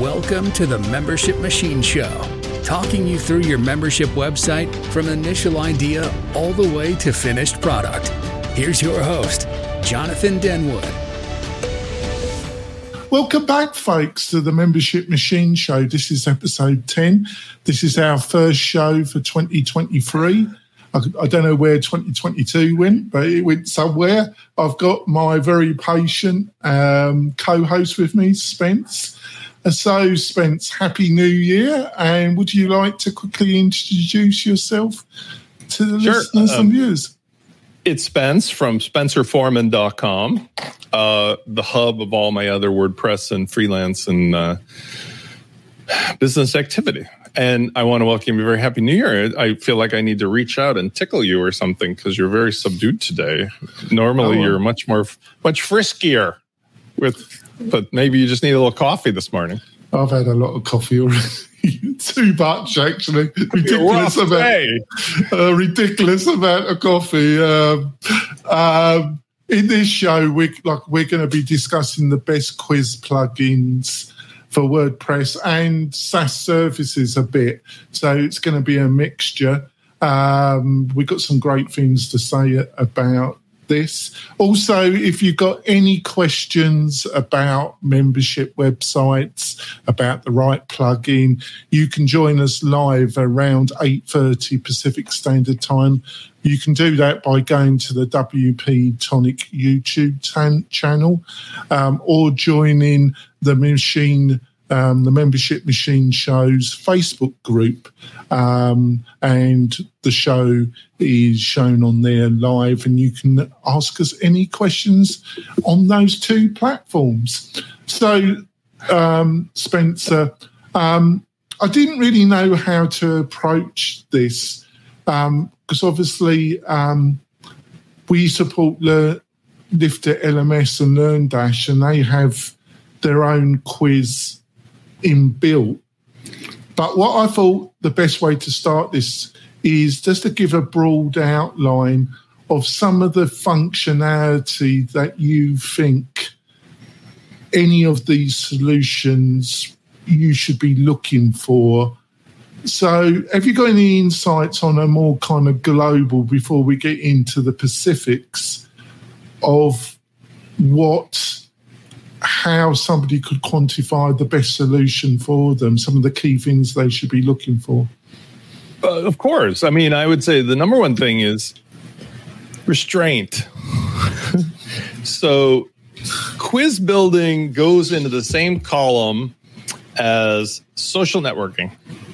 Welcome to the Membership Machine Show, talking you through your membership website from initial idea all the way to finished product. Here's your host, Jonathan Denwood. Welcome back, folks, to the Membership Machine Show. This is episode 10. This is our first show for 2023. I don't know where 2022 went, but it went somewhere. I've got my very patient co-host with me, Spence. So, Spence, Happy New Year. And would you like to quickly introduce yourself to the listeners and viewers? It's Spence from SpencerForeman.com, the hub of all my other WordPress and freelance and business activity. And I want to welcome you. Very Happy New Year. I feel like I need to reach out and tickle you or something because you're very subdued today. Normally, you're much friskier but maybe you just need a little coffee this morning. I've had a lot of coffee already. Too much, actually. Ridiculous amount of coffee. In this show, we're going to be discussing the best quiz plugins for WordPress and SaaS services a bit. So it's going to be a mixture. We've got some great things to say about this. Also, if you've got any questions about membership websites, about the right plugin, you can join us live around 8:30 Pacific Standard Time. You can do that by going to the WP Tonic YouTube channel or joining the Membership Machine Show's Facebook group. And the show is shown on there live, and you can ask us any questions on those two platforms. So, Spencer, I didn't really know how to approach this because obviously we support Lifter LMS and LearnDash, and they have their own quiz inbuilt. But what I thought the best way to start this is just to give a broad outline of some of the functionality that you think any of these solutions you should be looking for. So have you got any insights on a more kind of global, before we get into the specifics of how somebody could quantify the best solution for them, some of the key things they should be looking for? Of course. I mean, I would say the number one thing is restraint. So quiz building goes into the same column as social networking.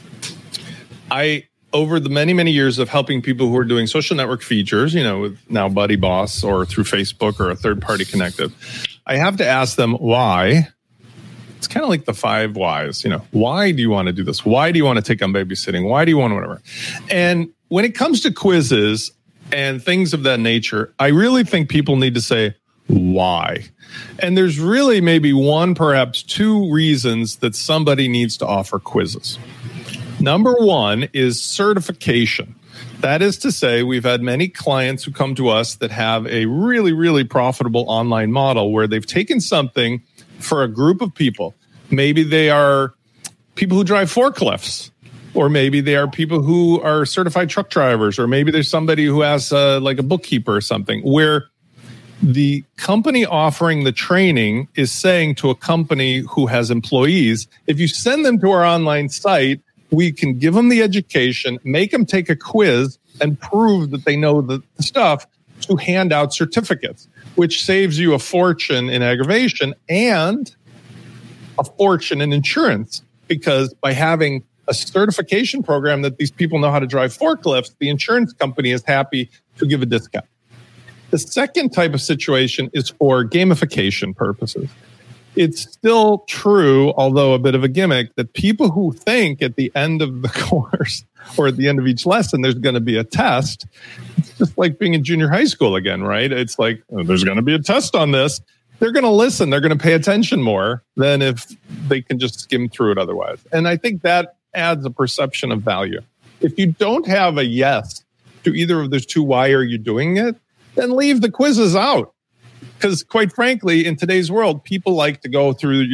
Over the many, many years of helping people who are doing social network features, with now BuddyBoss or through Facebook or a third-party connected, I have to ask them why. It's kind of like the 5 whys. Why do you want to do this? Why do you want to take on babysitting? Why do you want whatever? And when it comes to quizzes and things of that nature, I really think people need to say why. And there's really maybe one, perhaps 2 reasons that somebody needs to offer quizzes. Number one is certification. That is to say, we've had many clients who come to us that have a really, really profitable online model where they've taken something for a group of people. Maybe they are people who drive forklifts, or maybe they are people who are certified truck drivers, or maybe there's somebody who has like a bookkeeper or something, where the company offering the training is saying to a company who has employees, if you send them to our online site, we can give them the education, make them take a quiz, and prove that they know the stuff to hand out certificates, which saves you a fortune in aggravation and a fortune in insurance. Because by having a certification program that these people know how to drive forklifts, the insurance company is happy to give a discount. The second type of situation is for gamification purposes. It's still true, although a bit of a gimmick, that people who think at the end of the course or at the end of each lesson there's going to be a test, it's just like being in junior high school again, right? It's like, there's going to be a test on this. They're going to listen. They're going to pay attention more than if they can just skim through it otherwise. And I think that adds a perception of value. If you don't have a yes to either of those 2, why are you doing it, then leave the quizzes out. Because quite frankly, in today's world, people like to go through your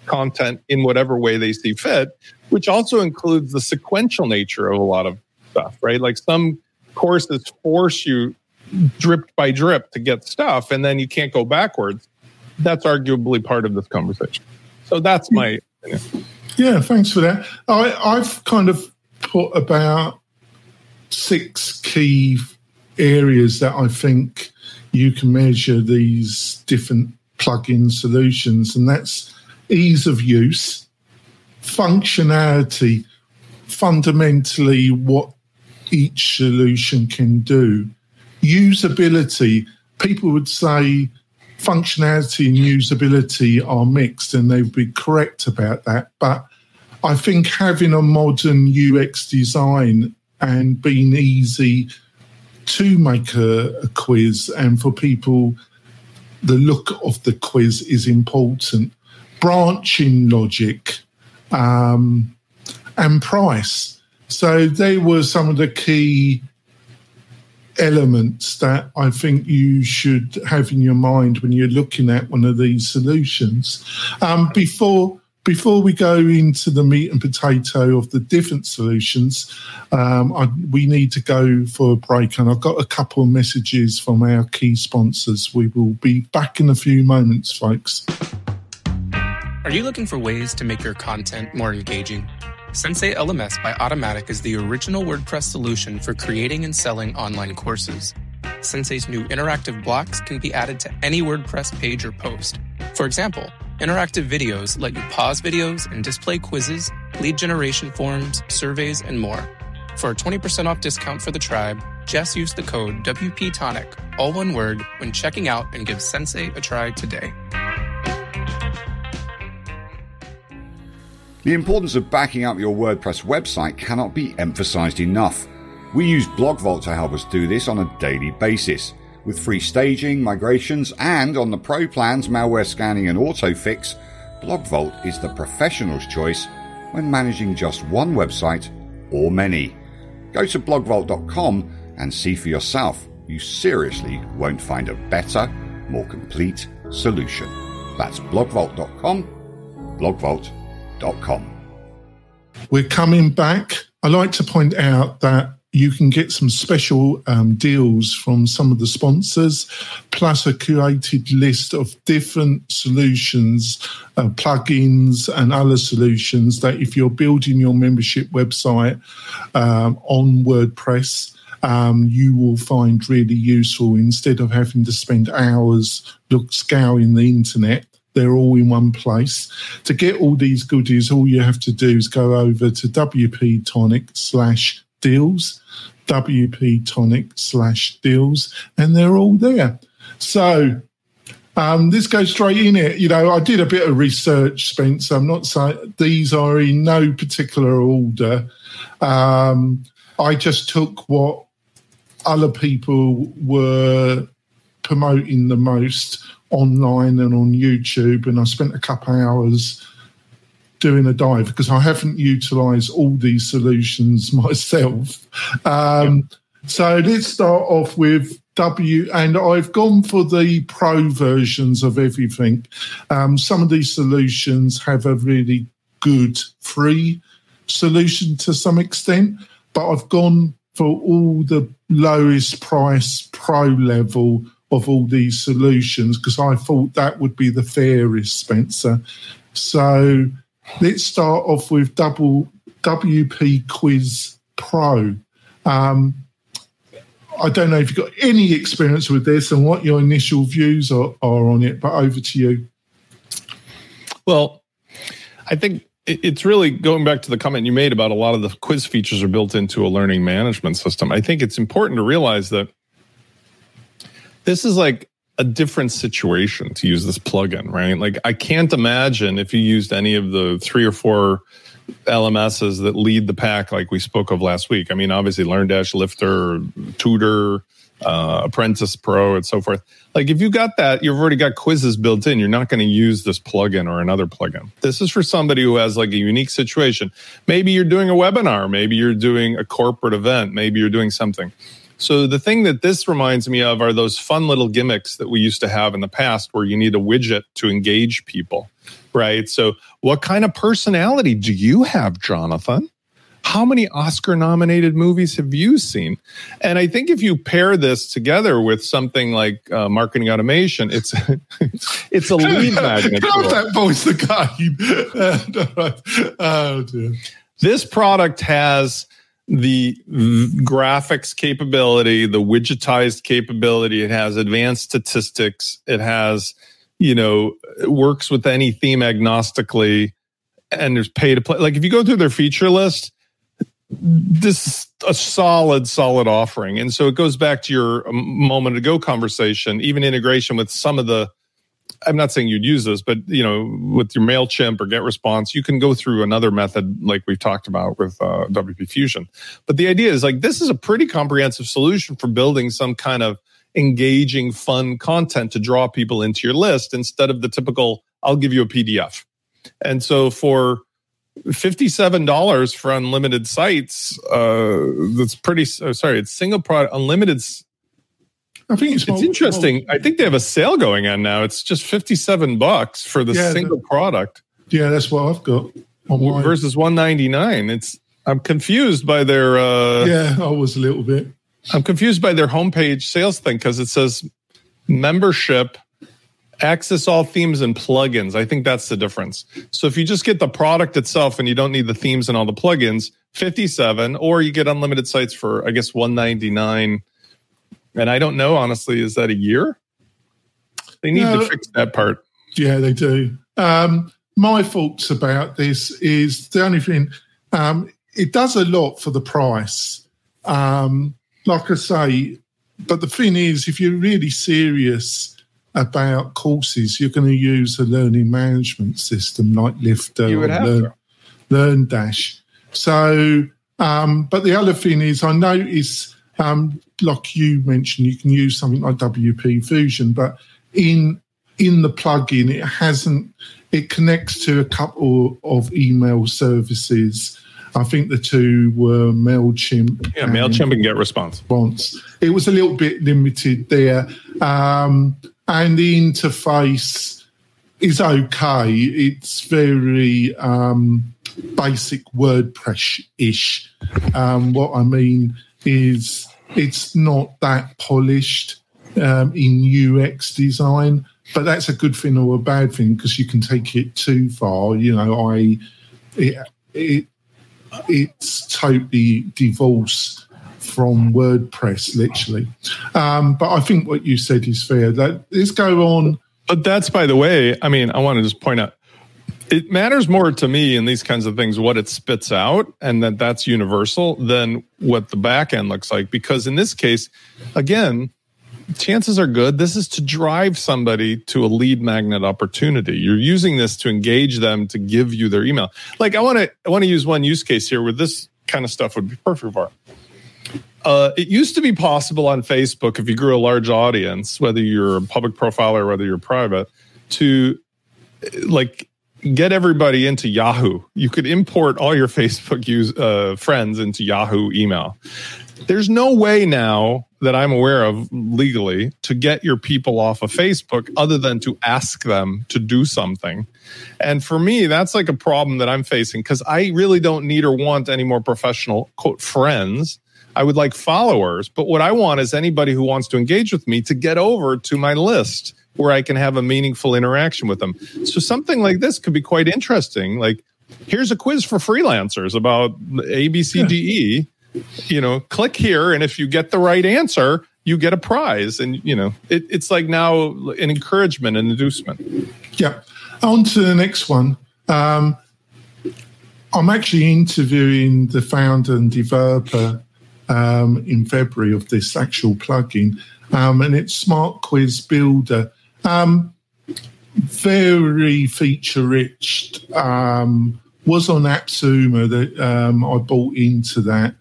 content in whatever way they see fit, which also includes the sequential nature of a lot of stuff, right? Like some courses force you drip by drip to get stuff, and then you can't go backwards. That's arguably part of this conversation. So that's my opinion. Yeah, thanks for that. I've kind of put about 6 key areas that I think you can measure these different plugin solutions, and that's ease of use, functionality, fundamentally what each solution can do, usability. People would say functionality and usability are mixed, and they'd be correct about that. But I think having a modern UX design and being easy to make a quiz, and for people, the look of the quiz is important. Branching logic and price. So they were some of the key elements that I think you should have in your mind when you're looking at one of these solutions. Before we go into the meat and potato of the different solutions, we need to go for a break, and I've got a couple of messages from our key sponsors. We will be back in a few moments, folks. Are you looking for ways to make your content more engaging? Sensei LMS by Automattic is the original WordPress solution for creating and selling online courses. Sensei's new interactive blocks can be added to any WordPress page or post. For example, interactive videos let you pause videos and display quizzes, lead generation forms, surveys, and more. For a 20% off discount for the tribe, just use the code WPTonic, all one word, when checking out, and give Sensei a try today. The importance of backing up your WordPress website cannot be emphasized enough. We use BlogVault to help us do this on a daily basis. With free staging, migrations, and on the Pro plans, malware scanning and autofix, BlogVault is the professional's choice when managing just one website or many. Go to blogvault.com and see for yourself. You seriously won't find a better, more complete solution. That's blogvault.com, blogvault.com. We're coming back. I like to point out that you can get some special deals from some of the sponsors, plus a curated list of different solutions, plugins and other solutions that if you're building your membership website on WordPress, you will find really useful. Instead of having to spend hours scouring the internet, they're all in one place. To get all these goodies, all you have to do is go over to WPTonic/deals, WPTonic/deals, and they're all there. So this goes straight in it. You know, I did a bit of research, Spence. I'm not saying these are in no particular order. I just took what other people were promoting the most online and on YouTube, and I spent a couple of hours doing a dive because I haven't utilised all these solutions myself. So let's start off with and I've gone for the pro versions of everything. Some of these solutions have a really good free solution to some extent, but I've gone for all the lowest price pro level of all these solutions because I thought that would be the fairest, Spencer. So let's start off with WP Quiz Pro. I don't know if you've got any experience with this and what your initial views are on it, but over to you. Well, I think it's really going back to the comment you made about a lot of the quiz features are built into a learning management system. I think it's important to realize that this is like a different situation to use this plugin, right? Like I can't imagine if you used any of the 3 or 4 LMSs that lead the pack like we spoke of last week. I mean, obviously LearnDash, Lifter, Tutor, Apprentice Pro, and so forth. Like if you got that, you've already got quizzes built in. You're not going to use this plugin or another plugin. This is for somebody who has like a unique situation. Maybe you're doing a webinar. Maybe you're doing a corporate event. Maybe you're doing something. So the thing that this reminds me of are those fun little gimmicks that we used to have in the past where you need a widget to engage people. right? So what kind of personality do you have, Jonathan? How many Oscar-nominated movies have you seen? And I think if you pair this together with something like marketing automation, it's a lead magnet. How's that voice again? Oh, dear. This product has the graphics capability, the widgetized capability. It has advanced statistics. It has, it works with any theme agnostically, and there's pay to play. Like if you go through their feature list, this is a solid offering. And so it goes back to your moment ago conversation, even integration with some of the, I'm not saying you'd use this, but with your MailChimp or GetResponse, you can go through another method like we've talked about with WP Fusion. But the idea is like, this is a pretty comprehensive solution for building some kind of engaging, fun content to draw people into your list instead of the typical, I'll give you a PDF. And so for $57 for unlimited sites, that's pretty, it's single product, unlimited. I think it's interesting. I think they have a sale going on now. It's just $57 for the single product. Yeah, that's what I've got versus $199. I'm confused by their. I was a little bit. I'm confused by their homepage sales thing because it says membership, access all themes and plugins. I think that's the difference. So if you just get the product itself and you don't need the themes and all the plugins, $57, or you get unlimited sites for I guess $199. And I don't know, honestly, is that a year? They need to fix that part. Yeah, they do. My thoughts about this is the only thing, it does a lot for the price. Like I say, but the thing is, if you're really serious about courses, you're going to use a learning management system like Lifter or LearnDash. So, but the other thing is, I notice, like you mentioned, you can use something like WP Fusion, but in the plugin, it connects to a couple of email services. I think the two were MailChimp. Yeah, MailChimp and GetResponse. It was a little bit limited there. And the interface is okay. It's very basic WordPress-ish. What I mean is it's not that polished in UX design, but that's a good thing or a bad thing because you can take it too far. It's totally divorced from WordPress, literally. But I think what you said is fair. Let's go on. But that's, by the way, I mean, I want to just point out, it matters more to me in these kinds of things what it spits out and that's universal than what the back end looks like. Because in this case, again, chances are good this is to drive somebody to a lead magnet opportunity. You're using this to engage them, to give you their email. Like I want to use one use case here where this kind of stuff would be perfect for. It used to be possible on Facebook, if you grew a large audience, whether you're a public profile or whether you're private, to like get everybody into Yahoo. You could import all your Facebook friends into Yahoo email. There's no way now that I'm aware of legally to get your people off of Facebook other than to ask them to do something. And for me, that's like a problem that I'm facing because I really don't need or want any more professional, quote, friends. I would like followers. But what I want is anybody who wants to engage with me to get over to my list where I can have a meaningful interaction with them. So something like this could be quite interesting. Like, here's a quiz for freelancers about ABCDE. Click here, and if you get the right answer, you get a prize. And, it's like now an encouragement, an inducement. Yeah. On to the next one. I'm actually interviewing the founder and developer in February of this actual plugin, and it's Smart Quiz Builder. Very feature-rich. Was on AppSumo that I bought into that.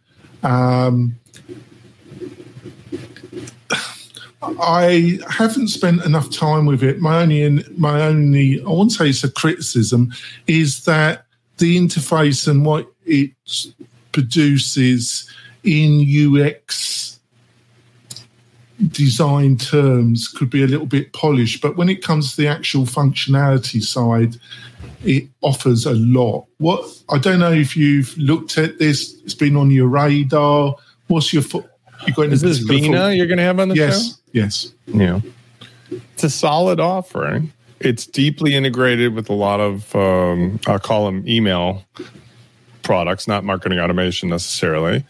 I haven't spent enough time with it. My only, I won't say it's a criticism, is that the interface and what it produces in UX design terms could be a little bit polished, but when it comes to the actual functionality side, it offers a lot. I don't know if you've looked at this, it's been on your radar. What's your Is this Vena you're going to have on the show? Yes. Yeah. It's a solid offering. It's deeply integrated with a lot of, I'll call them email products, not marketing automation necessarily.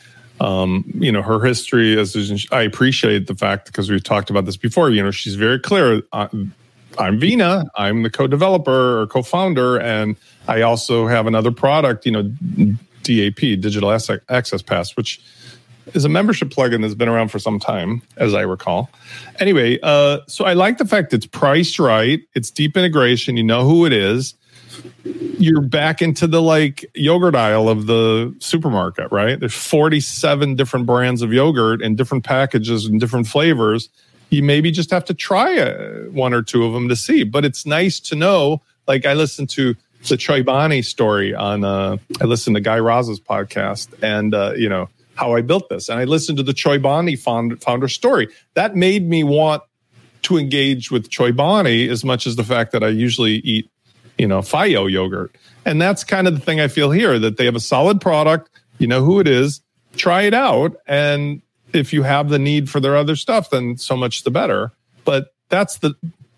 Her history, I appreciate the fact, because we've talked about this before, she's very clear. I'm Vena. I'm the co-developer or co-founder, and I also have another product, DAP, Digital Access Pass, which is a membership plugin that's been around for some time, as I recall. Anyway, so I like the fact it's priced right. It's deep integration. You know who it is. You're back into the yogurt aisle of the supermarket, right? There's 47 different brands of yogurt and different packages and different flavors. You maybe just have to try one or two of them to see. But it's nice to know. I listened to the Chobani story on. I listened to Guy Raz's podcast, and how I built this, and I listened to the Chobani founder story. That made me want to engage with Chobani as much as the fact that I usually eat FiO yogurt. And that's kind of the thing I feel here, that they have a solid product. You know who it is. Try it out. And if you have the need for their other stuff, then so much the better. But that's the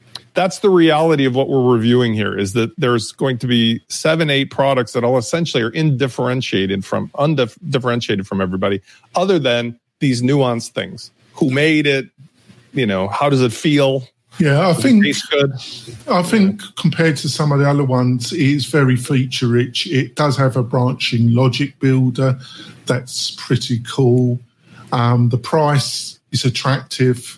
reality of what we're reviewing here, is that there's going to be 7-8 products that all essentially are undifferentiated from everybody, other than these nuanced things. Who made it? How does it feel? Yeah, Does it taste good? I think compared to some of the other ones, it is very feature rich. It does have a branching logic builder. That's pretty cool. The price is attractive.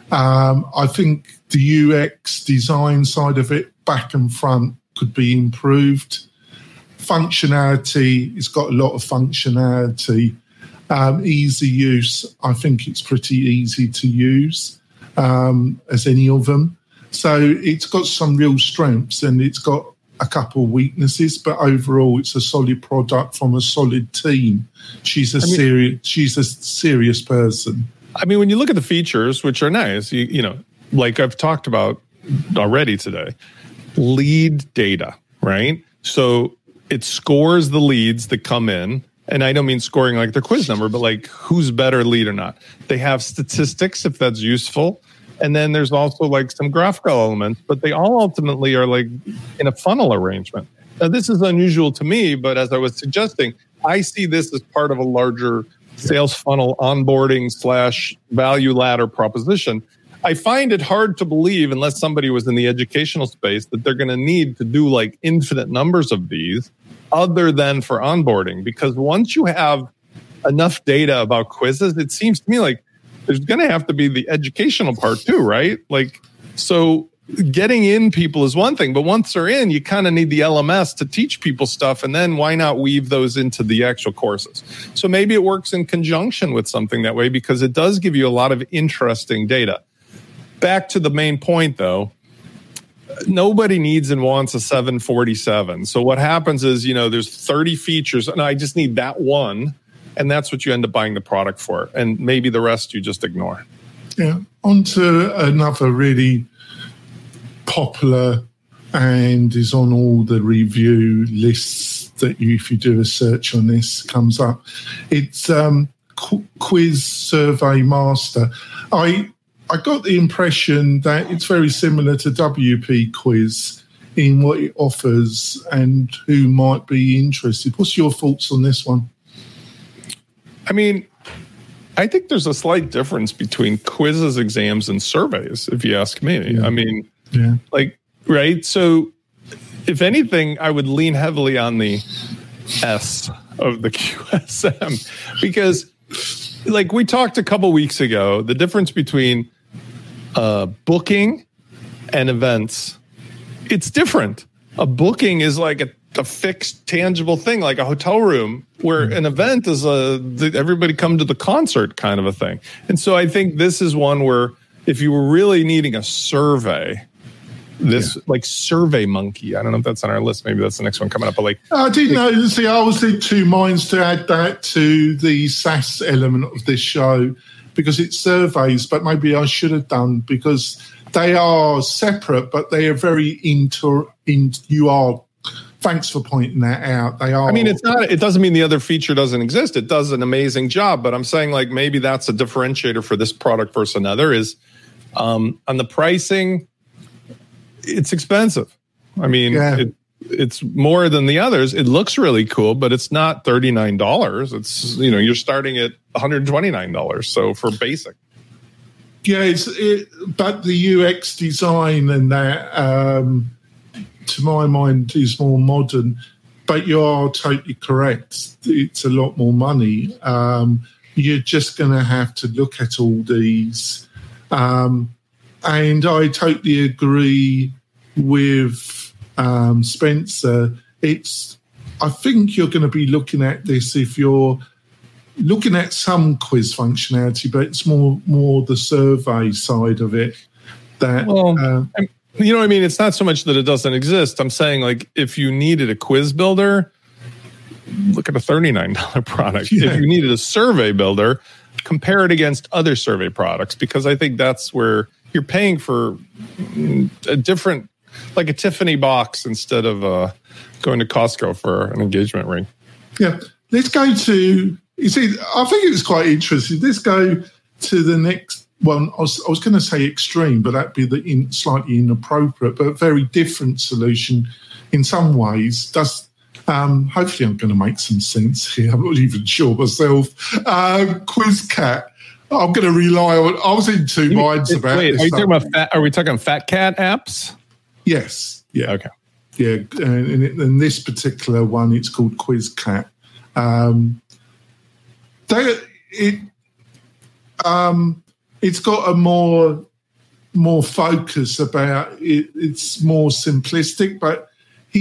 I think the UX design side of it, back and front, could be improved. Functionality, it's got a lot of functionality. Easy use, I think it's pretty easy to use, as any of them. So it's got some real strengths, and it's got a couple of weaknesses, but overall it's a solid product from a solid team. She's a serious person. I mean, when you look at the features, which are nice, like I've talked about already today, lead data, right? So it scores the leads that come in. And I don't mean scoring like their quiz number, but who's better lead or not. They have statistics, if that's useful. And then there's also some graphical elements, but they all ultimately are in a funnel arrangement. Now, this is unusual to me, but as I was suggesting, I see this as part of a larger sales funnel onboarding / value ladder proposition. I find it hard to believe, unless somebody was in the educational space, that they're going to need to do infinite numbers of these other than for onboarding. Because once you have enough data about quizzes, it seems to me there's going to have to be the educational part too, right? So getting in people is one thing, but once they're in, you kind of need the LMS to teach people stuff. And then why not weave those into the actual courses? So maybe it works in conjunction with something that way, because it does give you a lot of interesting data. Back to the main point though, nobody needs and wants a 747. So what happens is, there's 30 features and I just need that one. And that's what you end up buying the product for. And maybe the rest you just ignore. Yeah. On to another really popular and is on all the review lists that if you do a search on this, comes up. It's Quiz Survey Master. I got the impression that it's very similar to WP Quiz in what it offers and who might be interested. What's your thoughts on this one? I mean, I think there's a slight difference between quizzes, exams, and surveys, if you ask me. Yeah. I mean, right? So if anything, I would lean heavily on the S of the QSM because we talked a couple weeks ago, the difference between booking and events, it's different. A booking is a fixed, tangible thing, like a hotel room, where an event is everybody come to the concert kind of a thing. And so I think this is one where if you were really needing a survey, Survey Monkey, I don't know if that's on our list. Maybe that's the next one coming up. But I didn't know. See, I was in two minds to add that to the SaaS element of this show because it's surveys, but maybe I should have done, because they are separate, but they are very thanks for pointing that out. They are. I mean, it doesn't mean the other feature doesn't exist. It does an amazing job, but I'm saying like maybe that's a differentiator for this product versus another is on the pricing, it's expensive. I mean, it's more than the others. It looks really cool, but it's not $39. It's, you're starting at $129. So for basic. Yeah, but the UX design and that, to my mind, is more modern. But you are totally correct. It's a lot more money. You're just going to have to look at all these. And I totally agree with Spencer. I think you're going to be looking at this if you're looking at some quiz functionality, but it's more the survey side of it. You know what I mean? It's not so much that it doesn't exist. I'm saying, like, if you needed a quiz builder, look at a $39 product. Yeah. If you needed a survey builder, compare it against other survey products, because I think that's where you're paying for a different, like a Tiffany box instead of going to Costco for an engagement ring. Yeah. Let's go to, I think it was quite interesting. Let's go to the next one. I was going to say extreme, but that'd be slightly inappropriate, but a very different solution in some ways. Hopefully I'm going to make some sense here. I'm not even sure myself. QuizCat. I'm going to rely on. I was in two minds about this. Are we talking Fat Cat apps? Yes. Yeah. Okay. Yeah. And this particular one, it's called QuizCat. It's got a more focus about it. It's more simplistic, but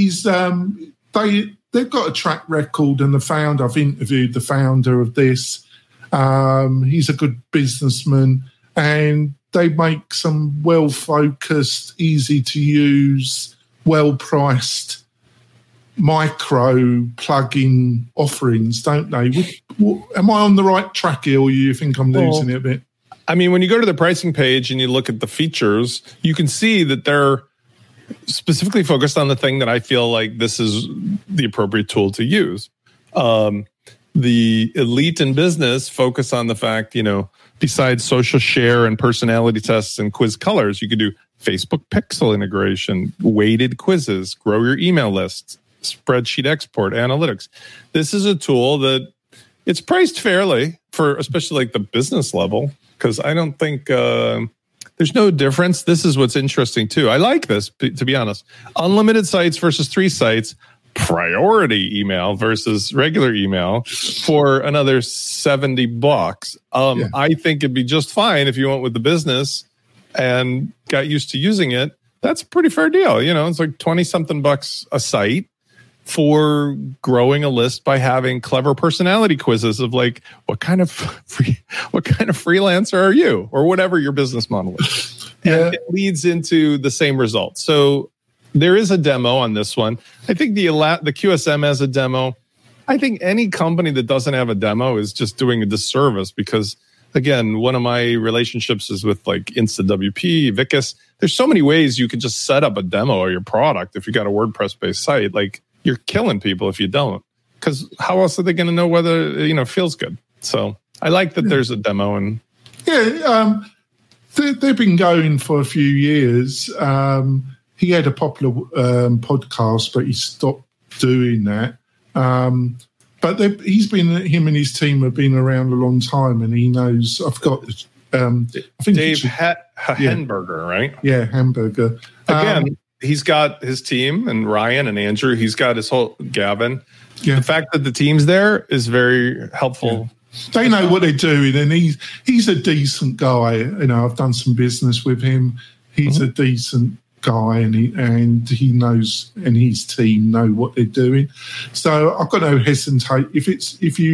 they've got a track record, and I've interviewed the founder of this. He's a good businessman, and they make some well-focused, easy-to-use, well-priced micro plug-in offerings, don't they? Am I on the right track here, or you think I'm losing it a bit? I mean, when you go to the pricing page and you look at the features, you can see that they're specifically focused on the thing that I feel like this is the appropriate tool to use. The elite in business focus on the fact, besides social share and personality tests and quiz colors, you could do Facebook pixel integration, weighted quizzes, grow your email list, spreadsheet export, analytics. This is a tool that it's priced fairly for especially like the business level, because I don't think there's no difference. This is what's interesting too. I like this, to be honest. Unlimited sites versus 3 sites, priority email versus regular email for another $70. I think it'd be just fine if you went with the business and got used to using it. That's a pretty fair deal. It's like 20 something bucks a site for growing a list by having clever personality quizzes of like, what kind of freelancer are you, or whatever your business model is. Yeah. And it leads into the same result. So there is a demo on this one. I think the QSM has a demo. I think any company that doesn't have a demo is just doing a disservice, because again, one of my relationships is with like InstaWP, Vicus. There's so many ways you could just set up a demo of your product if you got a WordPress-based site. Like, you're killing people if you don't, because how else are they going to know whether it feels good? So I like that there's a demo. And they've been going for a few years. He had a popular podcast, but he stopped doing that. But him and his team have been around a long time, and he knows. I've got. I think Dave Hamburger, right? Yeah, Hamburger. Again, he's got his team, and Ryan and Andrew. He's got his whole Gavin. Yeah. The fact that the team's there is very helpful. Yeah. They know what they're doing, and he's a decent guy. I've done some business with him. He's a decent guy, and he knows, and his team know what they're doing. So I've got no hesitate. If it's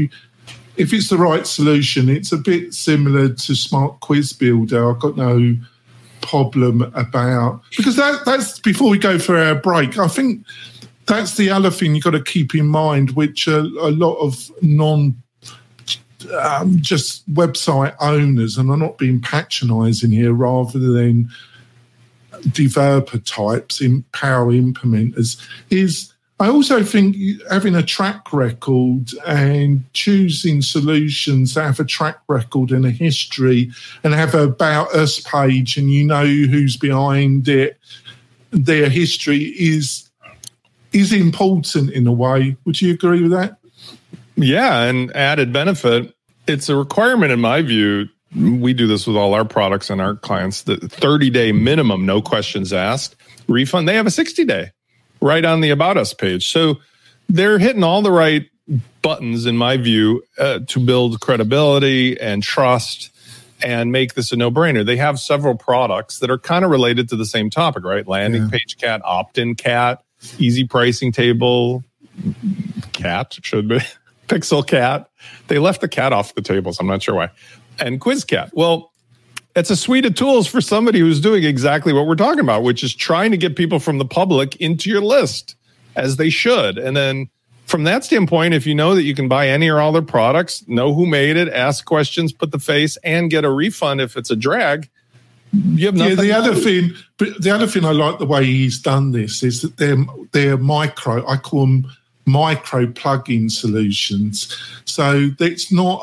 the right solution, it's a bit similar to Smart Quiz Builder. I've got no problem about, because that's before we go for our break. I think that's the other thing you've got to keep in mind, which a lot of just website owners, and I'm not being patronising here, rather than developer types, in power implementers, is I also think having a track record and choosing solutions that have a track record and a history and have a About Us page, and you know who's behind it, their history is important in a way. Would you agree with that? Yeah, and added benefit, it's a requirement in my view. We do this with all our products and our clients, the 30-day minimum, no questions asked, refund. They have a 60-day right on the About Us page. So they're hitting all the right buttons, in my view, to build credibility and trust and make this a no-brainer. They have several products that are kind of related to the same topic, right? Landing page cat, opt-in cat, easy pricing table, cat should be, Pixel cat. They left the cat off the tables. I'm not sure why. And QuizCat. Well, it's a suite of tools for somebody who's doing exactly what we're talking about, which is trying to get people from the public into your list, as they should. And then from that standpoint, if you know that you can buy any or all their products, know who made it, ask questions, put the face, and get a refund if it's a drag, you have nothing. Yeah, the other thing I like the way he's done this is that they're micro. I call them micro plugin solutions. So it's not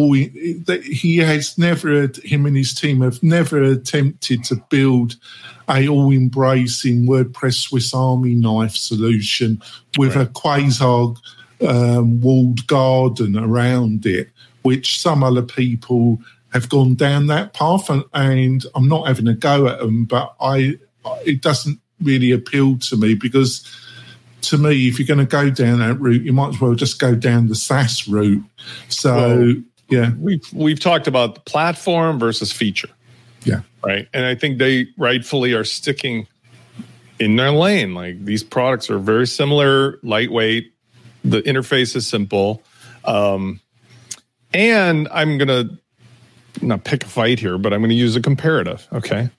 him and his team have never attempted to build a all-embracing WordPress Swiss Army knife solution with a Quasar walled garden around it, which some other people have gone down that path, and I'm not having a go at them, but it doesn't really appeal to me, because to me, if you're going to go down that route, you might as well just go down the SaaS route. So, yeah. We've talked about the platform versus feature. Yeah. Right. And I think they rightfully are sticking in their lane. Like, these products are very similar, lightweight. The interface is simple. And I'm going to not pick a fight here, but I'm going to use a comparative. Okay.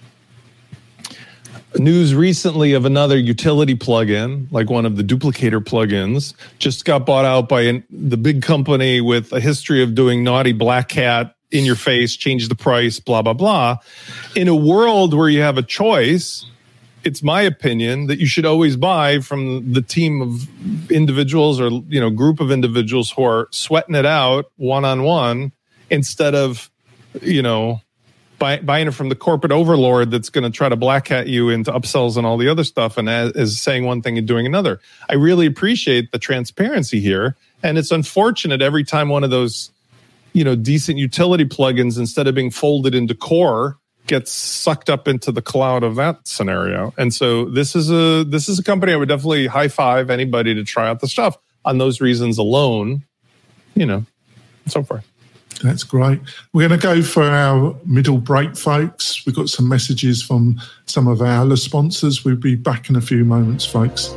News recently of another utility plugin, like one of the duplicator plugins, just got bought out by the big company with a history of doing naughty black cat, in your face, change the price, blah, blah, blah. In a world where you have a choice, it's my opinion that you should always buy from the team of individuals, or, group of individuals who are sweating it out one-on-one, instead of, buying it from the corporate overlord that's going to try to black hat you into upsells and all the other stuff, and is saying one thing and doing another. I really appreciate the transparency here, and it's unfortunate every time one of those, decent utility plugins, instead of being folded into core, gets sucked up into the cloud of that scenario. And so this is a company I would definitely high five anybody to try out the stuff on those reasons alone, and so forth. That's great. We're going to go for our middle break, folks. We've got some messages from some of our other sponsors. We'll be back in a few moments, folks.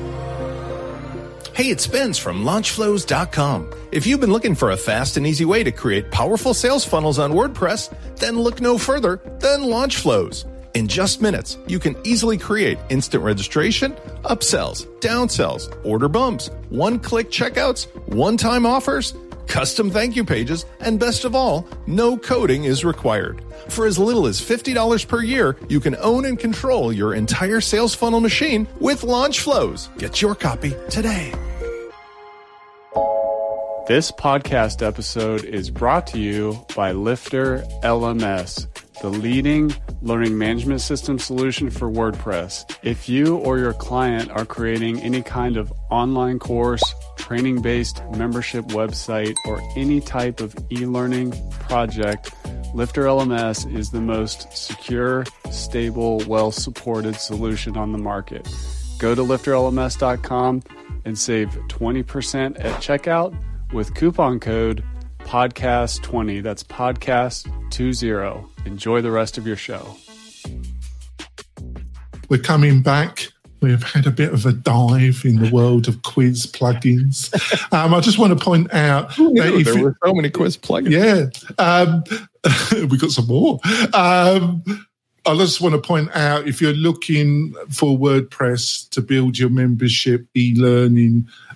Hey, it's Spence from LaunchFlows.com. If you've been looking for a fast and easy way to create powerful sales funnels on WordPress, then look no further than LaunchFlows. In just minutes, you can easily create instant registration, upsells, downsells, order bumps, one-click checkouts, one-time offers, custom thank you pages, and best of all, no coding is required. For as little as $50 per year, you can own and control your entire sales funnel machine with LaunchFlows. Get your copy today. This podcast episode is brought to you by Lifter LMS, the leading learning management system solution for WordPress. If you or your client are creating any kind of online course, training-based membership website, or any type of e-learning project, Lifter LMS is the most secure, stable, well-supported solution on the market. Go to lifterlms.com and save 20% at checkout with coupon code podcast20. That's podcast20. Enjoy the rest of your show. We're coming back. We've had a bit of a dive in the world of quiz plugins. I just want to point out that there were so many quiz plugins. Yeah, we got some more. I just want to point out, if you're looking for WordPress to build your membership e-learning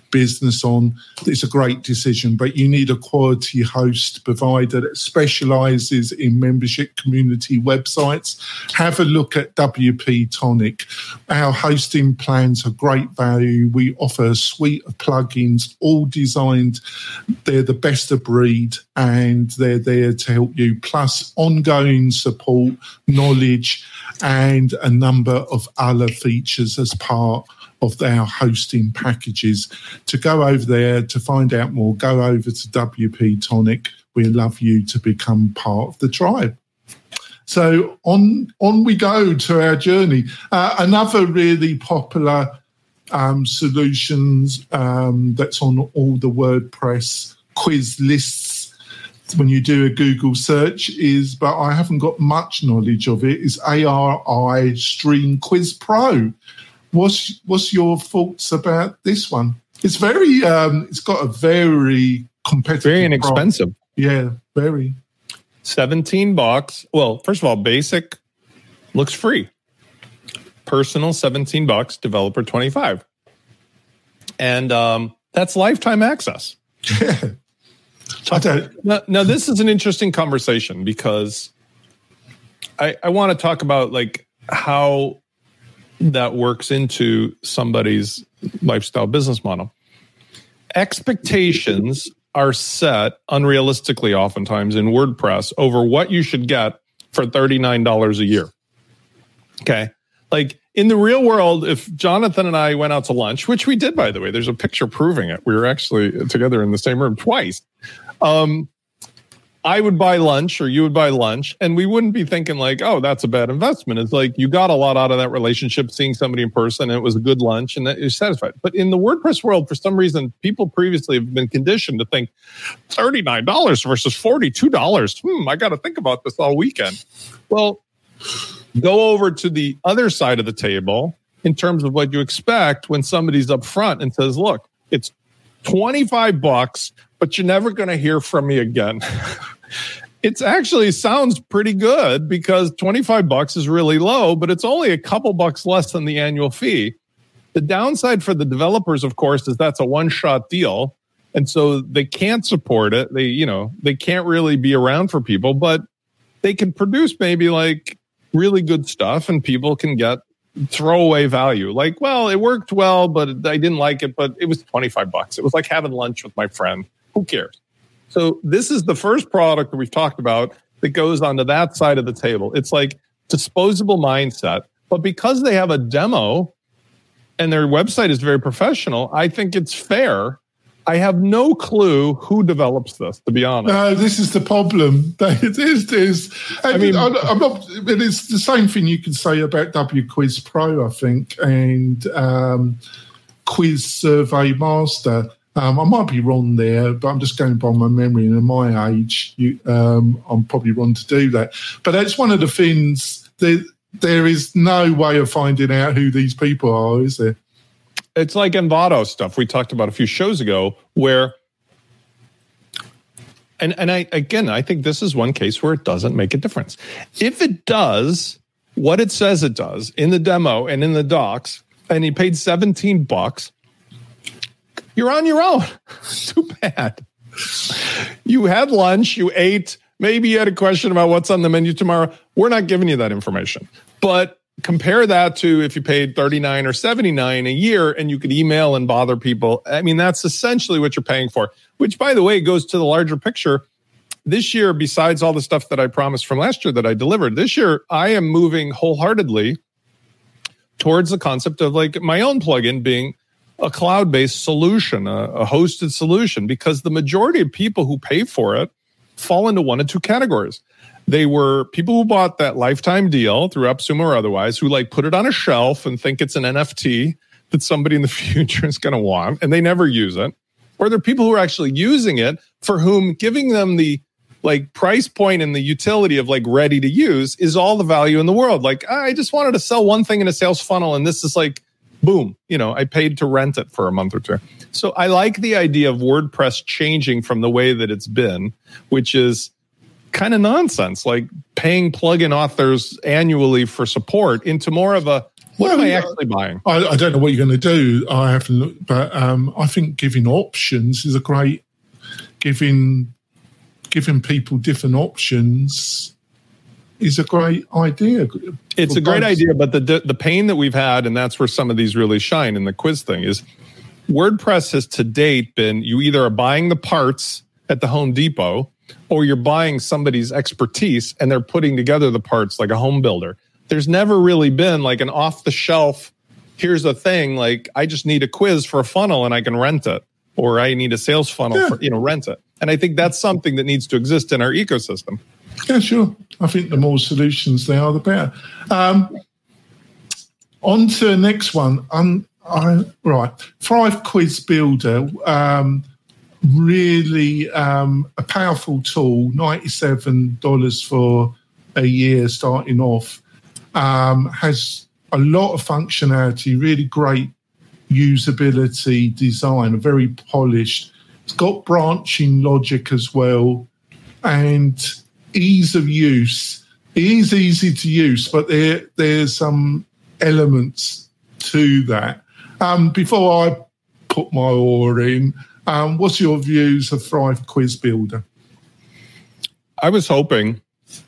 business on, it's a great decision. But you need a quality host provider that specializes in membership community websites. Have a look at WP Tonic. Our hosting plans are great value. We offer a suite of plugins, all designed. They're the best of breed, and they're there to help you, plus ongoing support, knowledge, and a number of other features as part of our hosting packages. To go over there, to find out more, go over to WP Tonic. We'd love you to become part of the tribe. So on we go to our journey. Another really popular solutions that's on all the WordPress quiz lists when you do a Google search is, but I haven't got much knowledge of it, is ARI Stream Quiz Pro. What's your thoughts about this one? It's very, it's got a very competitive, very inexpensive. Price. Yeah, very. $17. Well, first of all, basic looks free. Personal $17, developer $25, and that's lifetime access. Yeah. Now, this is an interesting conversation because I want to talk about like how that works into somebody's lifestyle business model. Expectations are set unrealistically oftentimes in WordPress over what you should get for $39 a year. Okay. Like in the real world, if Jonathan and I went out to lunch, which we did, by the way, there's a picture proving it. We were actually together in the same room twice. I would buy lunch or you would buy lunch, and we wouldn't be thinking like, oh, that's a bad investment. It's like you got a lot out of that relationship, seeing somebody in person, and it was a good lunch, and that you're satisfied. But in the WordPress world, for some reason, people previously have been conditioned to think $39 versus $42. I got to think about this all weekend. Well, go over to the other side of the table in terms of what you expect when somebody's up front and says, look, it's $25, but you're never going to hear from me again. It actually sounds pretty good because $25 is really low, but it's only a couple bucks less than the annual fee. The downside for the developers, of course, is that's a one-shot deal. And so they can't support it. They can't really be around for people, but they can produce maybe like really good stuff and people can get throwaway value. Like, well, it worked well, but I didn't like it, but it was $25. It was like having lunch with my friend. Who cares? So this is the first product that we've talked about that goes onto that side of the table. It's like disposable mindset, but because they have a demo and their website is very professional, I think it's fair. I have no clue who develops this, to be honest. No, this is the problem. It is. I'm not. It's the same thing you can say about WQuiz Pro, I think, and Quiz Survey Master. I might be wrong there, but I'm just going by my memory. And at my age, I'm probably wrong to do that. But that's one of the things. There is no way of finding out who these people are, is there? It's like Envato stuff we talked about a few shows ago where, and I think this is one case where it doesn't make a difference. If it does what it says it does in the demo and in the docs, and he paid $17, you're on your own. Too bad. You had lunch, you ate, maybe you had a question about what's on the menu tomorrow. We're not giving you that information. But compare that to if you paid $39 or $79 a year and you could email and bother people. I mean, that's essentially what you're paying for, which, by the way, goes to the larger picture. This year, besides all the stuff that I promised from last year that I delivered, this year I am moving wholeheartedly towards the concept of like my own plugin being a cloud-based solution, a hosted solution, because the majority of people who pay for it fall into one of two categories. They were people who bought that lifetime deal through AppSumo or otherwise, who like put it on a shelf and think it's an NFT that somebody in the future is going to want, and they never use it. Or there are people who are actually using it for whom giving them the like price point and the utility of like ready to use is all the value in the world. Like, I just wanted to sell one thing in a sales funnel, and this is like, boom, I paid to rent it for a month or two. So I like the idea of WordPress changing from the way that it's been, which is kind of nonsense, like paying plugin authors annually for support, into more of a, What am I actually buying? I don't know what you're going to do. I haven't looked, but I think giving options is a great giving people different options is a great idea. It's a great idea, but the pain that we've had, and that's where some of these really shine in the quiz thing, is WordPress has to date been you either are buying the parts at the Home Depot or you're buying somebody's expertise and they're putting together the parts like a home builder. There's never really been like an off-the-shelf, here's a thing, like I just need a quiz for a funnel and I can rent it, or I need a sales funnel for, rent it. And I think that's something that needs to exist in our ecosystem. Yeah, sure. I think the more solutions there are, the better. On to the next one. Right. Thrive Quiz Builder, really a powerful tool, $97 for a year starting off. Has a lot of functionality, really great usability design, very polished. It's got branching logic as well, and ease of use. It is easy to use, but there's some elements to that. Before I put my oar in, what's your views of Thrive Quiz Builder? I was hoping,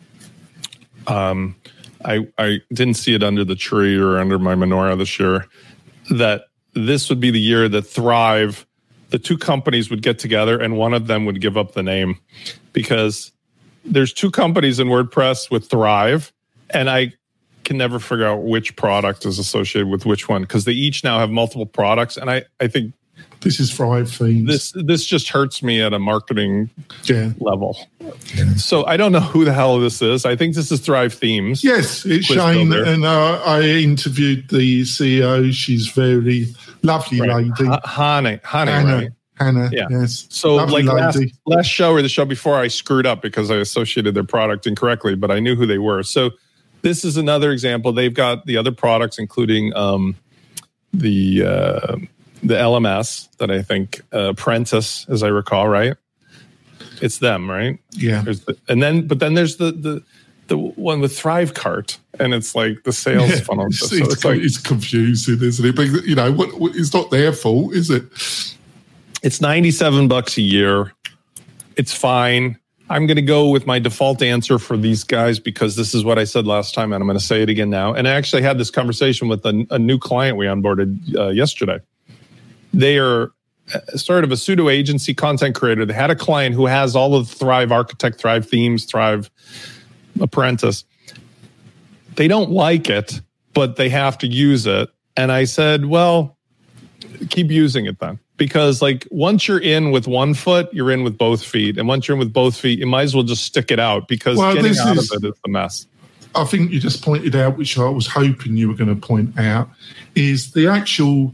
I didn't see it under the tree or under my menorah this year, that this would be the year that Thrive, the two companies would get together and one of them would give up the name, because there's two companies in WordPress with Thrive, and I can never figure out which product is associated with which one, because they each now have multiple products. And I think this is Thrive Themes. This just hurts me at a marketing level. Yeah. So I don't know who the hell this is. I think this is Thrive Themes. Yes, it's Shane, and I interviewed the CEO. She's very lovely lady. Hannah, right? Hannah, yeah. Yes. So lovely like lady. last show or the show before, I screwed up because I associated their product incorrectly, but I knew who they were. So this is another example. They've got the other products, including the LMS that I think Apprentice, as I recall, right? It's them, right? Yeah. But then there's the one with Thrive Cart, and it's like the sales funnel. It's confusing, isn't it? But it's not their fault, is it? It's $97 a year. It's fine. I'm going to go with my default answer for these guys because this is what I said last time, and I'm going to say it again now. And I actually had this conversation with a new client we onboarded yesterday. They are sort of a pseudo agency content creator. They had a client who has all of Thrive Architect, Thrive Themes, Thrive Apprentice. They don't like it, but they have to use it. And I said, well, keep using it then. Because like once you're in with one foot, you're in with both feet. And once you're in with both feet, you might as well just stick it out, because getting out of it is the mess. I think you just pointed out, which I was hoping you were going to point out, is this actual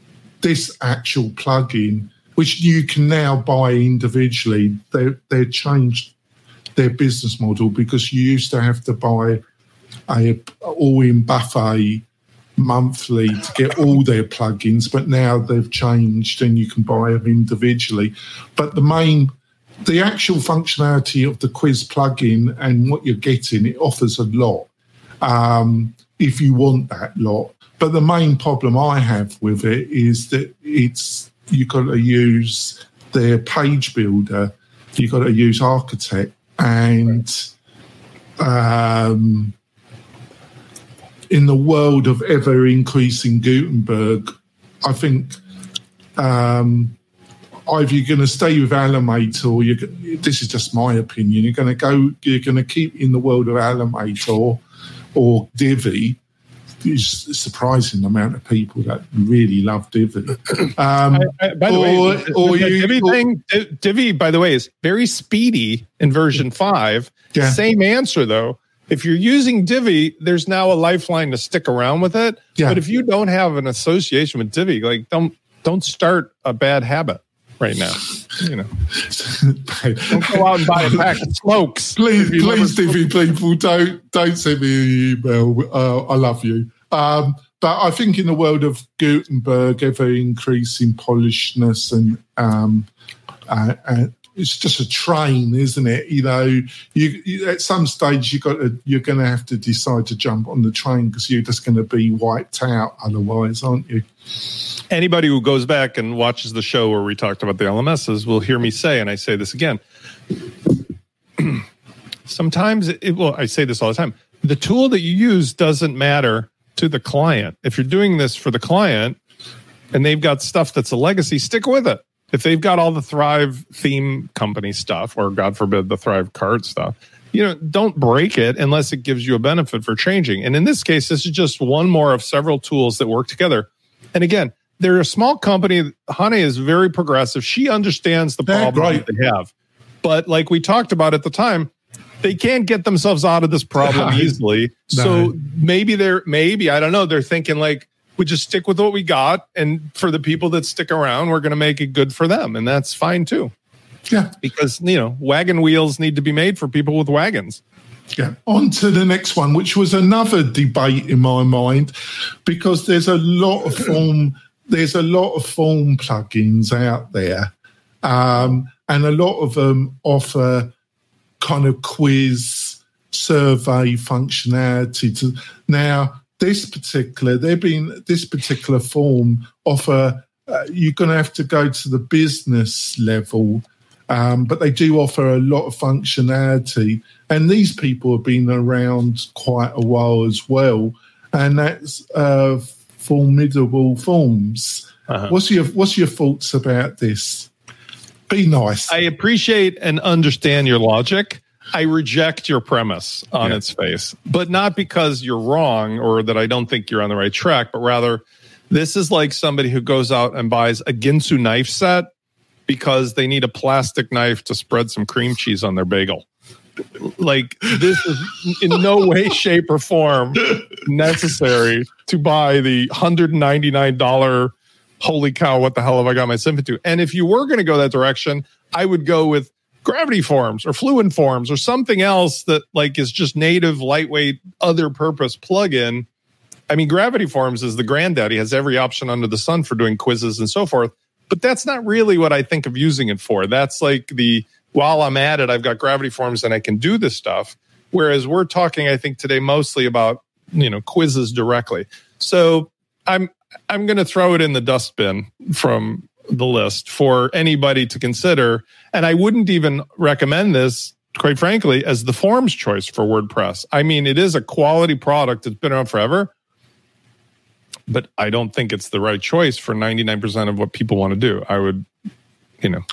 plugin, which you can now buy individually. They've changed their business model, because you used to have to buy a all-in buffet monthly to get all their plugins, but now they've changed and you can buy them individually. But the actual functionality of the quiz plugin and what you're getting, it offers a lot if you want that lot. But the main problem I have with it is that you've got to use their page builder, you've got to use Architect, and in the world of ever-increasing Gutenberg, I think either you're going to stay with Elementor, or this is just my opinion, you're going to keep in the world of Elementor or Divi. It's a surprising amount of people that really love Divi. By the way, Divi, by the way, is very speedy in version 5. Yeah. Same answer, though. If you're using Divi, there's now a lifeline to stick around with it. Yeah. But if you don't have an association with Divi, like don't start a bad habit right now. Don't go out and buy a pack of smokes. Please, Divi people, don't send me an email. I love you. But I think in the world of Gutenberg, ever increasing polishness it's just a train, isn't it? You know, you at some stage you're going to have to decide to jump on the train because you're just going to be wiped out otherwise, aren't you? Anybody who goes back and watches the show where we talked about the LMSs will hear me say, and I say this again, sometimes, I say this all the time, the tool that you use doesn't matter to the client. If you're doing this for the client and they've got stuff that's a legacy, stick with it. If they've got all the Thrive theme company stuff, or God forbid the Thrive card stuff, you know, don't break it unless it gives you a benefit for changing. And in this case, this is just one more of several tools that work together. And again, they're a small company. Hane is very progressive. She understands the problem that they have. But like we talked about at the time, they can't get themselves out of this problem easily. No. So maybe I don't know, they're thinking like, we just stick with what we got. And for the people that stick around, we're going to make it good for them. And that's fine too. Yeah. Because, you know, wagon wheels need to be made for people with wagons. Yeah. On to the next one, which was another debate in my mind, because there's a lot of form plugins out there. And a lot of them offer kind of quiz survey functionality. Now, this particular form offer, you're going to have to go to the business level, but they do offer a lot of functionality. And these people have been around quite a while as well. And that's Formidable Forms. Uh-huh. What's your thoughts about this? Be nice. I appreciate and understand your logic. I reject your premise on its face, but not because you're wrong or that I don't think you're on the right track, but rather this is like somebody who goes out and buys a Ginsu knife set because they need a plastic knife to spread some cream cheese on their bagel. Like, this is in no way, shape, or form necessary to buy the $199 holy cow, what the hell have I got myself into? And if you were going to go that direction, I would go with Gravity Forms or Fluent Forms or something else that like is just native, lightweight, other purpose plugin. I mean, Gravity Forms is the granddaddy, has every option under the sun for doing quizzes and so forth. But that's not really what I think of using it for. That's like while I'm at it, I've got Gravity Forms and I can do this stuff. Whereas we're talking, I think today mostly about, you know, quizzes directly. So I'm going to throw it in the dustbin from the list for anybody to consider. And I wouldn't even recommend this, quite frankly, as the forms choice for WordPress. I mean, it is a quality product. It's been around forever. But I don't think it's the right choice for 99% of what people want to do. I would, you know.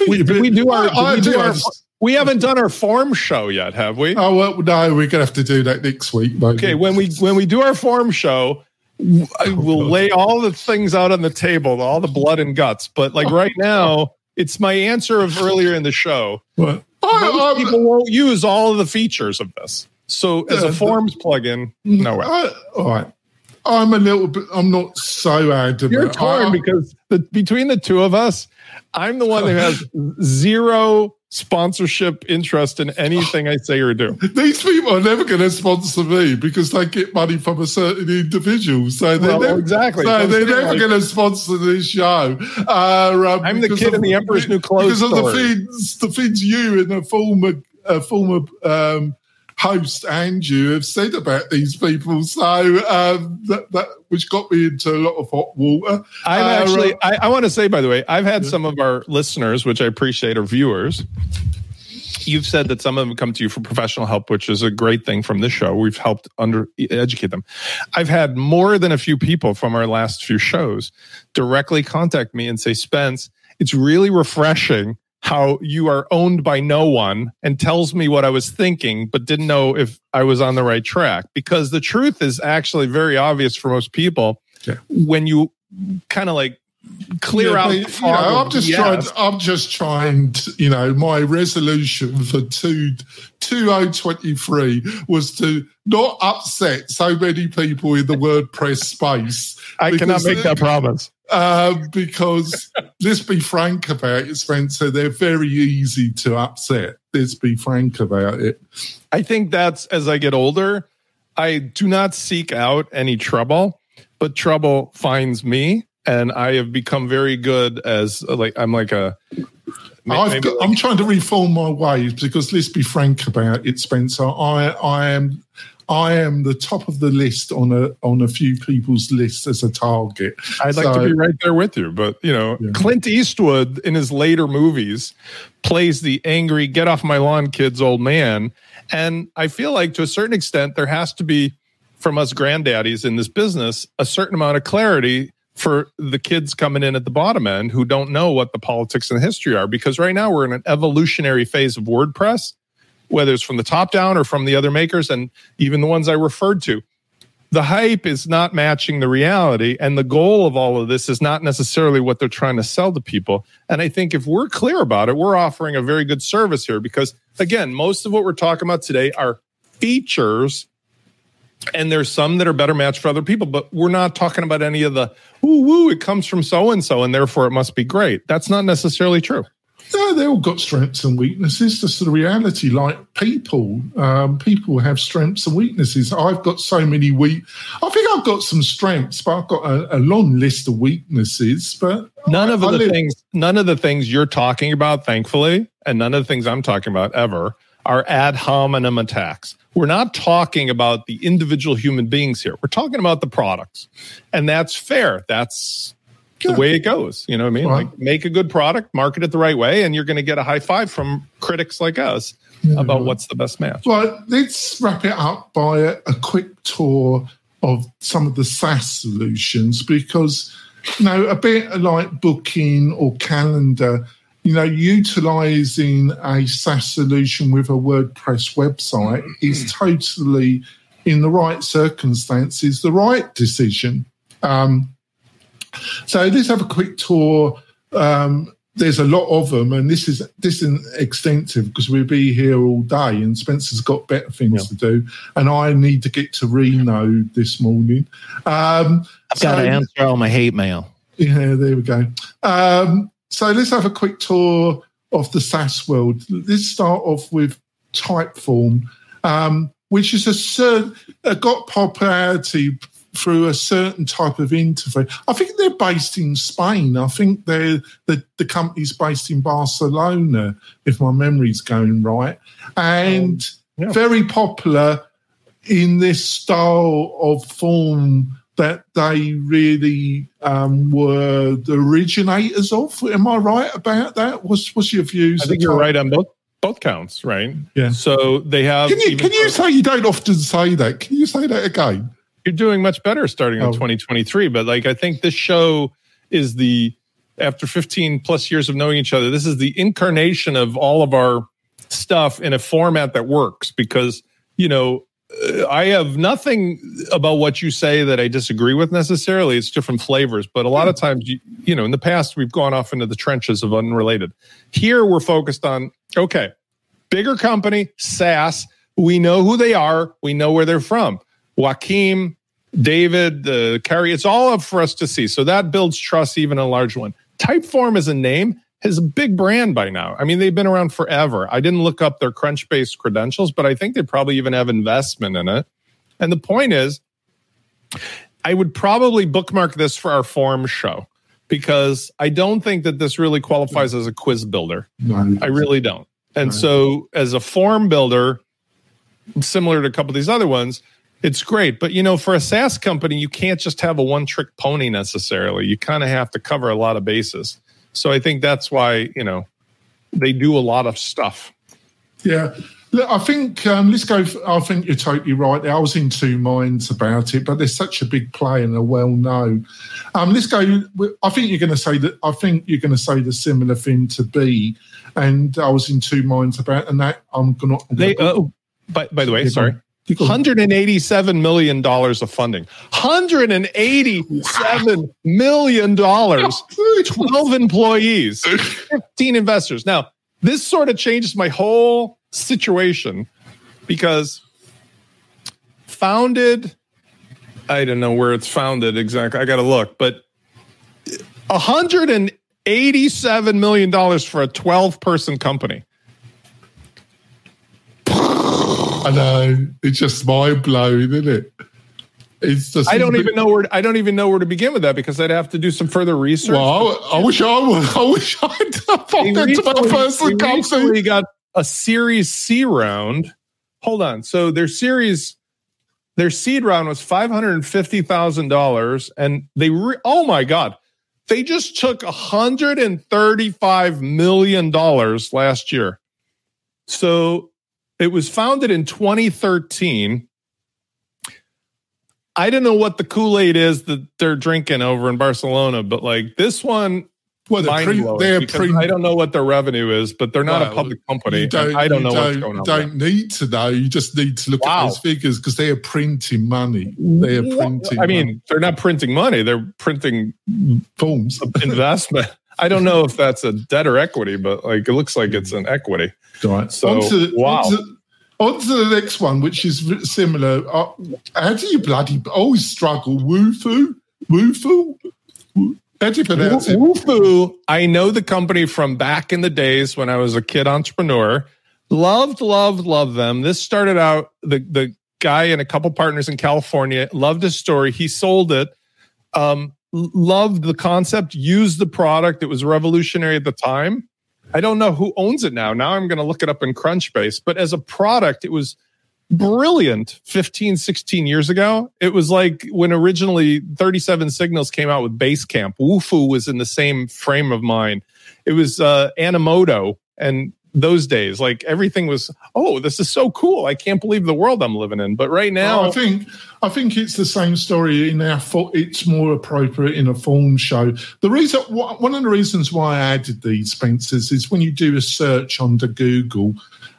We haven't done our form show yet, have we? Oh, well, no, we're going to have to do that next week. Maybe. Okay, when we do our form show, we'll lay all the things out on the table, all the blood and guts. But like right now, it's my answer of earlier in the show. What? Most people won't use all of the features of this. So as a forms plugin, no way. All right. I'm not so adamant. You're torn because between the two of us, I'm the one who has zero sponsorship interest in anything I say or do. These people are never going to sponsor me because they get money from a certain individual. So they're never going to sponsor this show. I'm the kid in the Emperor's New Clothes because story. Of the things you and a former host Andrew have said about these people, so that which got me into a lot of hot water. I want to say, by the way, I've had some of our listeners, which I appreciate, or viewers. You've said that some of them come to you for professional help, which is a great thing from this show. We've helped educate them. I've had more than a few people from our last few shows directly contact me and say, Spence, it's really refreshing how you are owned by no one and tells me what I was thinking, but didn't know if I was on the right track. Because the truth is actually very obvious for most people when you kind of like clear out. I'm just trying to, my resolution for 2023 was to not upset so many people in the WordPress space. I cannot make that promise. Because let's be frank about it, Spencer, they're very easy to upset. Let's be frank about it. I think that's, as I get older, I do not seek out any trouble, but trouble finds me. And I have become very good as I'm like a I'm trying to reform my ways because let's be frank about it, Spencer. I am the top of the list on a few people's list as a target. I'd like to be right there with you, but Clint Eastwood in his later movies plays the angry, get off my lawn, kids, old man. And I feel like to a certain extent, there has to be, from us granddaddies in this business, a certain amount of clarity for the kids coming in at the bottom end who don't know what the politics and history are. Because right now we're in an evolutionary phase of WordPress, whether it's from the top down or from the other makers, and even the ones I referred to. The hype is not matching the reality, and the goal of all of this is not necessarily what they're trying to sell to people. And I think if we're clear about it, we're offering a very good service here because, again, most of what we're talking about today are features, and there's some that are better matched for other people, but we're not talking about any of the, it comes from so-and-so, and therefore it must be great. That's not necessarily true. No, they all got strengths and weaknesses. That's the reality. Like people have strengths and weaknesses. I've got so many I think I've got some strengths, but I've got a long list of weaknesses. But none of the things you're talking about, thankfully, and none of the things I'm talking about ever are ad hominem attacks. We're not talking about the individual human beings here. We're talking about the products, and that's fair. That's the way it goes. You know what I mean? Right. Like, make a good product, market it the right way, and you're going to get a high five from critics like us about what's the best match. Well, let's wrap it up by a quick tour of some of the SaaS solutions because, a bit like Booking or Calendar, utilizing a SaaS solution with a WordPress website is totally, in the right circumstances, the right decision. So let's have a quick tour. There's a lot of them, and this isn't extensive because we'll be here all day, and Spencer's got better things to do, and I need to get to Reno this morning. I've got to answer all my hate mail. Yeah, there we go. So let's have a quick tour of the SaaS world. Let's start off with Typeform, which is got popularity through a certain type of interface. I think they're based in Spain. I think the company's based in Barcelona, if my memory's going right. And very popular in this style of form that they really were the originators of. Am I right about that? What's your views? I think you're right on both counts, right? Yeah. So they have... Can you say you don't often say that? Can you say that again? You're doing much better starting in 2023, but I think this show is after 15 plus years of knowing each other, this is the incarnation of all of our stuff in a format that works because, I have nothing about what you say that I disagree with necessarily. It's different flavors, but a lot of times, in the past, we've gone off into the trenches of unrelated. Here, we're focused on, bigger company, SaaS. We know who they are. We know where they're from. Joaquim, David, Carrie, it's all up for us to see. So that builds trust, even a large one. Typeform as a name has a big brand by now. I mean, they've been around forever. I didn't look up their Crunchbase credentials, but I think they probably even have investment in it. And the point is, I would probably bookmark this for our forum show because I don't think that this really qualifies as a quiz builder. I really don't. And so as a form builder, similar to a couple of these other ones, it's great. But, for a SaaS company, you can't just have a one-trick pony necessarily. You kind of have to cover a lot of bases. So I think that's why, they do a lot of stuff. Yeah. Look, I think, let's go. I think you're totally right. I was in two minds about it, but they're such a big play and are well known. Let's go. I think you're going to say that. I think you're going to say the similar thing to B, and I was in two minds about, and that I'm going to. By the way, sorry. $187 million of funding. $187 million. 12 employees. 15 investors. Now, this sort of changes my whole situation because founded, I don't know where it's founded exactly. I got to look, but $187 million for a 12-person company. I know. It's just mind-blowing, isn't it? I don't even know where to begin with that, because I'd have to do some further research. Well, I wish I'd popped into my personal company. Recently got a Series C round. Hold on. So their seed round was $550,000, and oh my God, they just took $135 million last year. So it was founded in 2013. I don't know what the Kool-Aid is that they're drinking over in Barcelona, but like this one, I don't know what their revenue is, but they're not a public company. I don't know what's going on. You don't need to know. You just need to look at those figures, because they are printing money. They're not printing money. They're printing forms of investment. I don't know if that's a debt or equity, but like it looks like it's an equity. Right. So On to the next one, which is similar. How do you always struggle? Woofu? How do you pronounce it? Woofu. I know the company from back in the days when I was a kid entrepreneur. Loved them. This started out, the guy and a couple partners in California loved his story. He sold it. Loved the concept, used the product. It was revolutionary at the time. I don't know who owns it now. Now I'm going to look it up in Crunchbase. But as a product, it was brilliant 15, 16 years ago. It was like when originally 37 Signals came out with Basecamp. Woofu was in the same frame of mind. It was Animoto, and those days, like everything was, this is so cool. I can't believe the world I'm living in. But right now, I think it's the same story in it's more appropriate in a form show. One of the reasons why I added these, Spencers, is when you do a search under Google,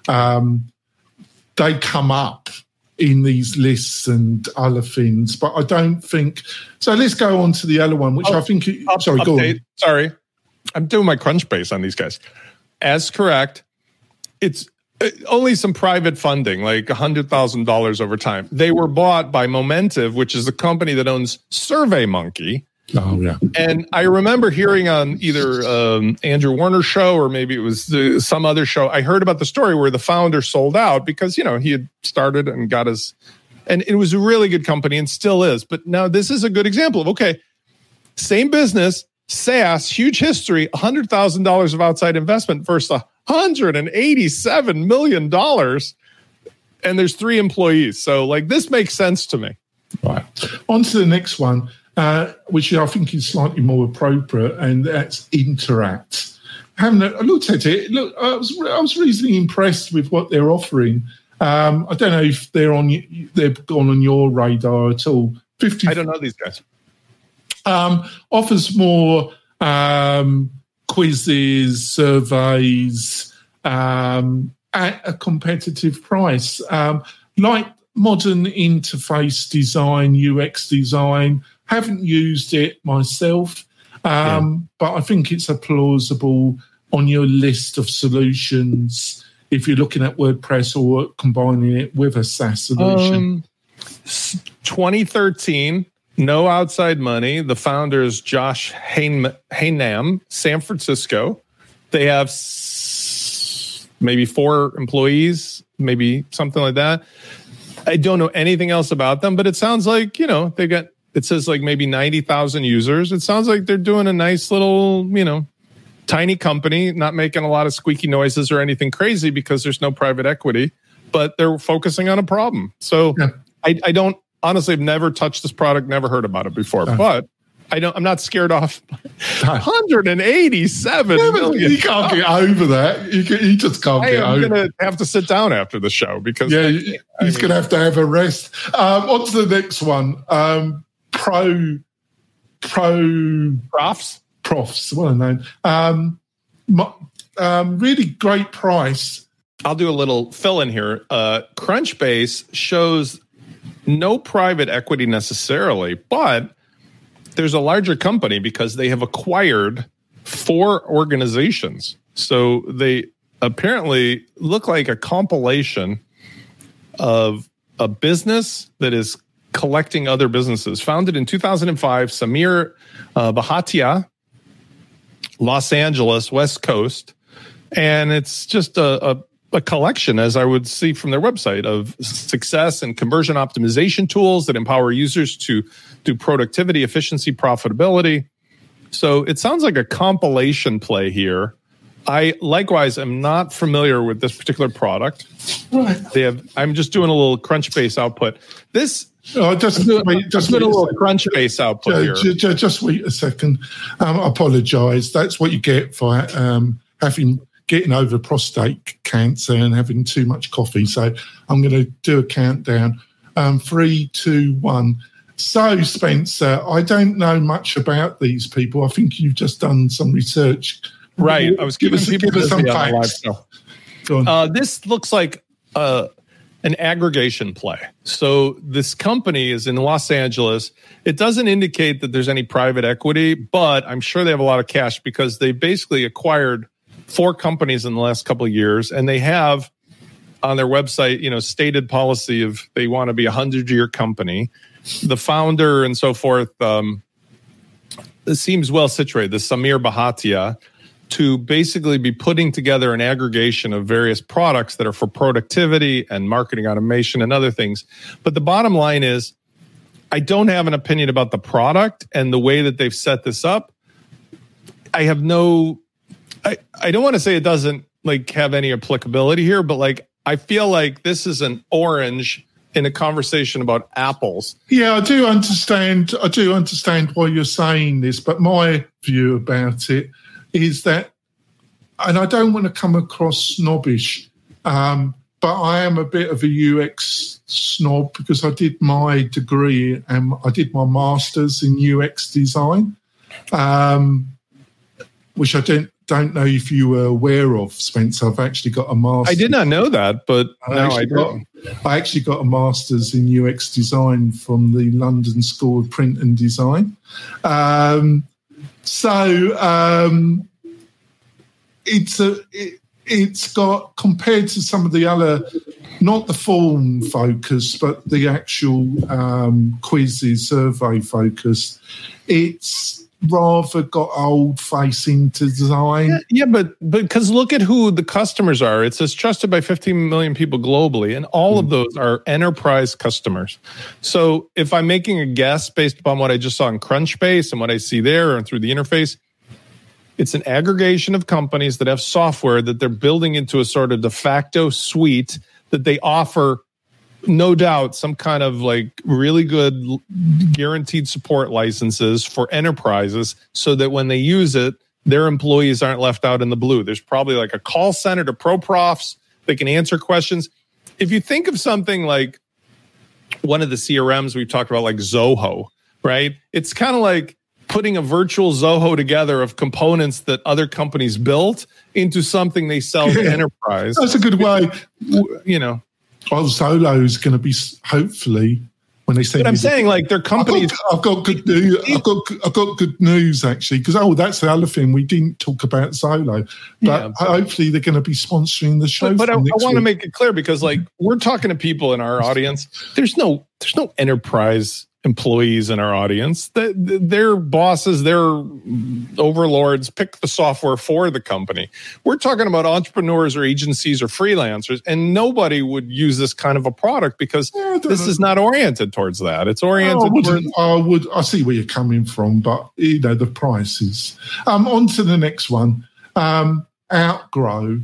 they come up in these lists and other things, but I don't think so. Let's go on to the other one, which I think. Go on. Sorry, I'm doing my Crunchbase on these guys. As correct, it's only some private funding, like $100,000 over time. They were bought by Momentive, which is the company that owns SurveyMonkey. Oh, yeah. And I remember hearing on either Andrew Warner's show or maybe it was some other show, I heard about the story where the founder sold out because, he had started and got his... And it was a really good company and still is. But now this is a good example of, same business, SaaS, huge history, $100,000 of outside investment versus $187 million. And there's 3 employees. So this makes sense to me. Right. On to the next one, which I think is slightly more appropriate, and that's Interact. I looked at it. Look, I was reasonably impressed with what they're offering. I don't know if they've gone on your radar at all. I don't know these guys. Offers more quizzes, surveys at a competitive price, like modern interface design, UX design. Haven't used it myself, but I think it's a plausible on your list of solutions if you're looking at WordPress or combining it with a SaaS solution. 2013. No outside money. The founder is Josh Hainam, San Francisco. They have maybe 4 employees, maybe something like that. I don't know anything else about them, but it sounds like, they got, it says maybe 90,000 users. It sounds like they're doing a nice little, tiny company, not making a lot of squeaky noises or anything crazy because there's no private equity, but they're focusing on a problem. So I don't, honestly, I've never touched this product, never heard about it before, but I'm not scared off. 187 million. You can't get over that. You just can't get over it. I'm going to have to sit down after the show because he's going to have a rest. On to the next one. Profs, what a name. Really great price. I'll do a little fill in here. Crunchbase shows no private equity necessarily, but there's a larger company because they have acquired 4 organizations. So they apparently look like a compilation of a business that is collecting other businesses. Founded in 2005, Samir Bhatia, Los Angeles, West Coast. And it's just a a collection, as I would see from their website, of success and conversion optimization tools that empower users to do productivity, efficiency, profitability. So it sounds like a compilation play here. I likewise am not familiar with this particular product. Right. I'm just doing a little Crunchbase output. Just doing a little Crunchbase output here. Just wait a second. I apologise. That's what you get for getting over prostate cancer and having too much coffee. So I'm going to do a countdown. 3, 2, 1. So, Spencer, I don't know much about these people. I think you've just done some research. Right. I was giving people some facts. Go on. This looks like an aggregation play. So this company is in Los Angeles. It doesn't indicate that there's any private equity, but I'm sure they have a lot of cash because they basically acquired 4 companies in the last couple of years, and they have on their website, stated policy of they want to be a 100-year company. The founder and so forth seems well situated, the Samir Bhatia, to basically be putting together an aggregation of various products that are for productivity and marketing automation and other things. But the bottom line is, I don't have an opinion about the product and the way that they've set this up. I have I don't want to say it doesn't have any applicability here, but I feel like this is an orange in a conversation about apples. Yeah, I do understand why you're saying this, but my view about it is that, and I don't want to come across snobbish, but I am a bit of a UX snob because I did my degree and I did my master's in UX design, which I don't know if you were aware of, Spencer. I've actually got a master's. I did not know that, but I actually got a master's in UX design from the London School of Print and Design. It's got, compared to some of the other, not the form focus, but the actual quizzes, survey focus, it's rather got old-facing design. Yeah, but because look at who the customers are. It says trusted by 15 million people globally, and all of those are enterprise customers. So if I'm making a guess based upon what I just saw in Crunchbase and what I see there and through the interface, it's an aggregation of companies that have software that they're building into a sort of de facto suite that they offer, no doubt, some kind of really good guaranteed support licenses for enterprises so that when they use it, their employees aren't left out in the blue. There's probably a call center to pro profs that can answer questions. If you think of something like one of the CRMs we've talked about, like Zoho, right? It's kind of like putting a virtual Zoho together of components that other companies built into something they sell to enterprise. That's a good way. Well, Zolo is going to be, hopefully, when they say. But I'm saying, their companies. I've got good news. I've got good news actually, because that's the other thing we didn't talk about Zolo, but hopefully they're going to be sponsoring the show. But I want to make it clear because, we're talking to people in our audience. There's no enterprise employees in our audience. Their bosses, their overlords pick the software for the company. We're talking about entrepreneurs or agencies or freelancers, and nobody would use this kind of a product because this is not oriented towards that. It's oriented towards... I see where you're coming from, but the prices. On to the next one. Outgrow.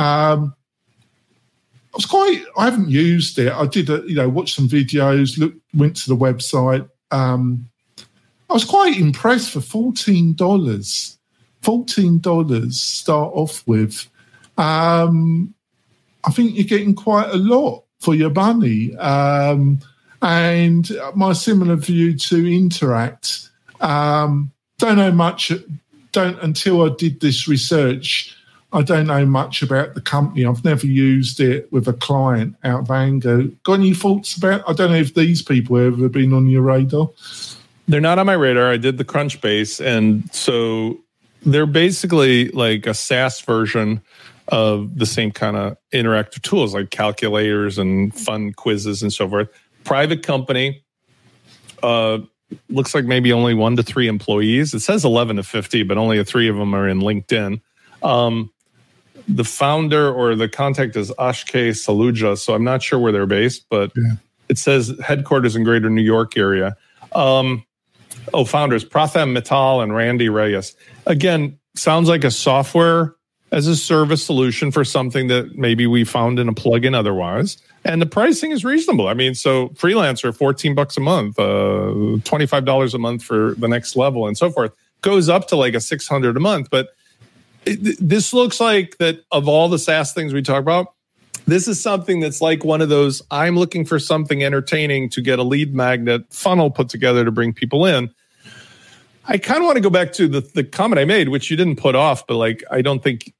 I haven't used it. I did, watch some videos, went to the website. I was quite impressed for $14. $14 start off with. I think you're getting quite a lot for your money. And my similar view to Interact. Don't know much. Until I did this research. I don't know much about the company. I've never used it with a client out of anger. Got any thoughts about? I don't know if these people have ever been on your radar. They're not on my radar. I did the Crunchbase, and so they're basically like a SaaS version of the same kind of interactive tools, like calculators and fun quizzes and so forth. Private company. Looks like maybe only 1 to 3 employees. It says 11 to 50, but only 3 of them are in LinkedIn. the founder or the contact is Ashke Saluja, so I'm not sure where they're based, but it says headquarters in Greater New York area. Founders, Pratham Mittal and Randy Reyes. Again, sounds like a software as a service solution for something that maybe we found in a plugin otherwise. And the pricing is reasonable. I mean, so freelancer, $14 a month, $25 a month for the next level and so forth, goes up to like a $600 a month. But this looks like that of all the SaaS things we talk about, this is something that's like one of those, I'm looking for something entertaining to get a lead magnet funnel put together to bring people in. I kind of want to go back to the comment I made, which you didn't put off, but like, I don't think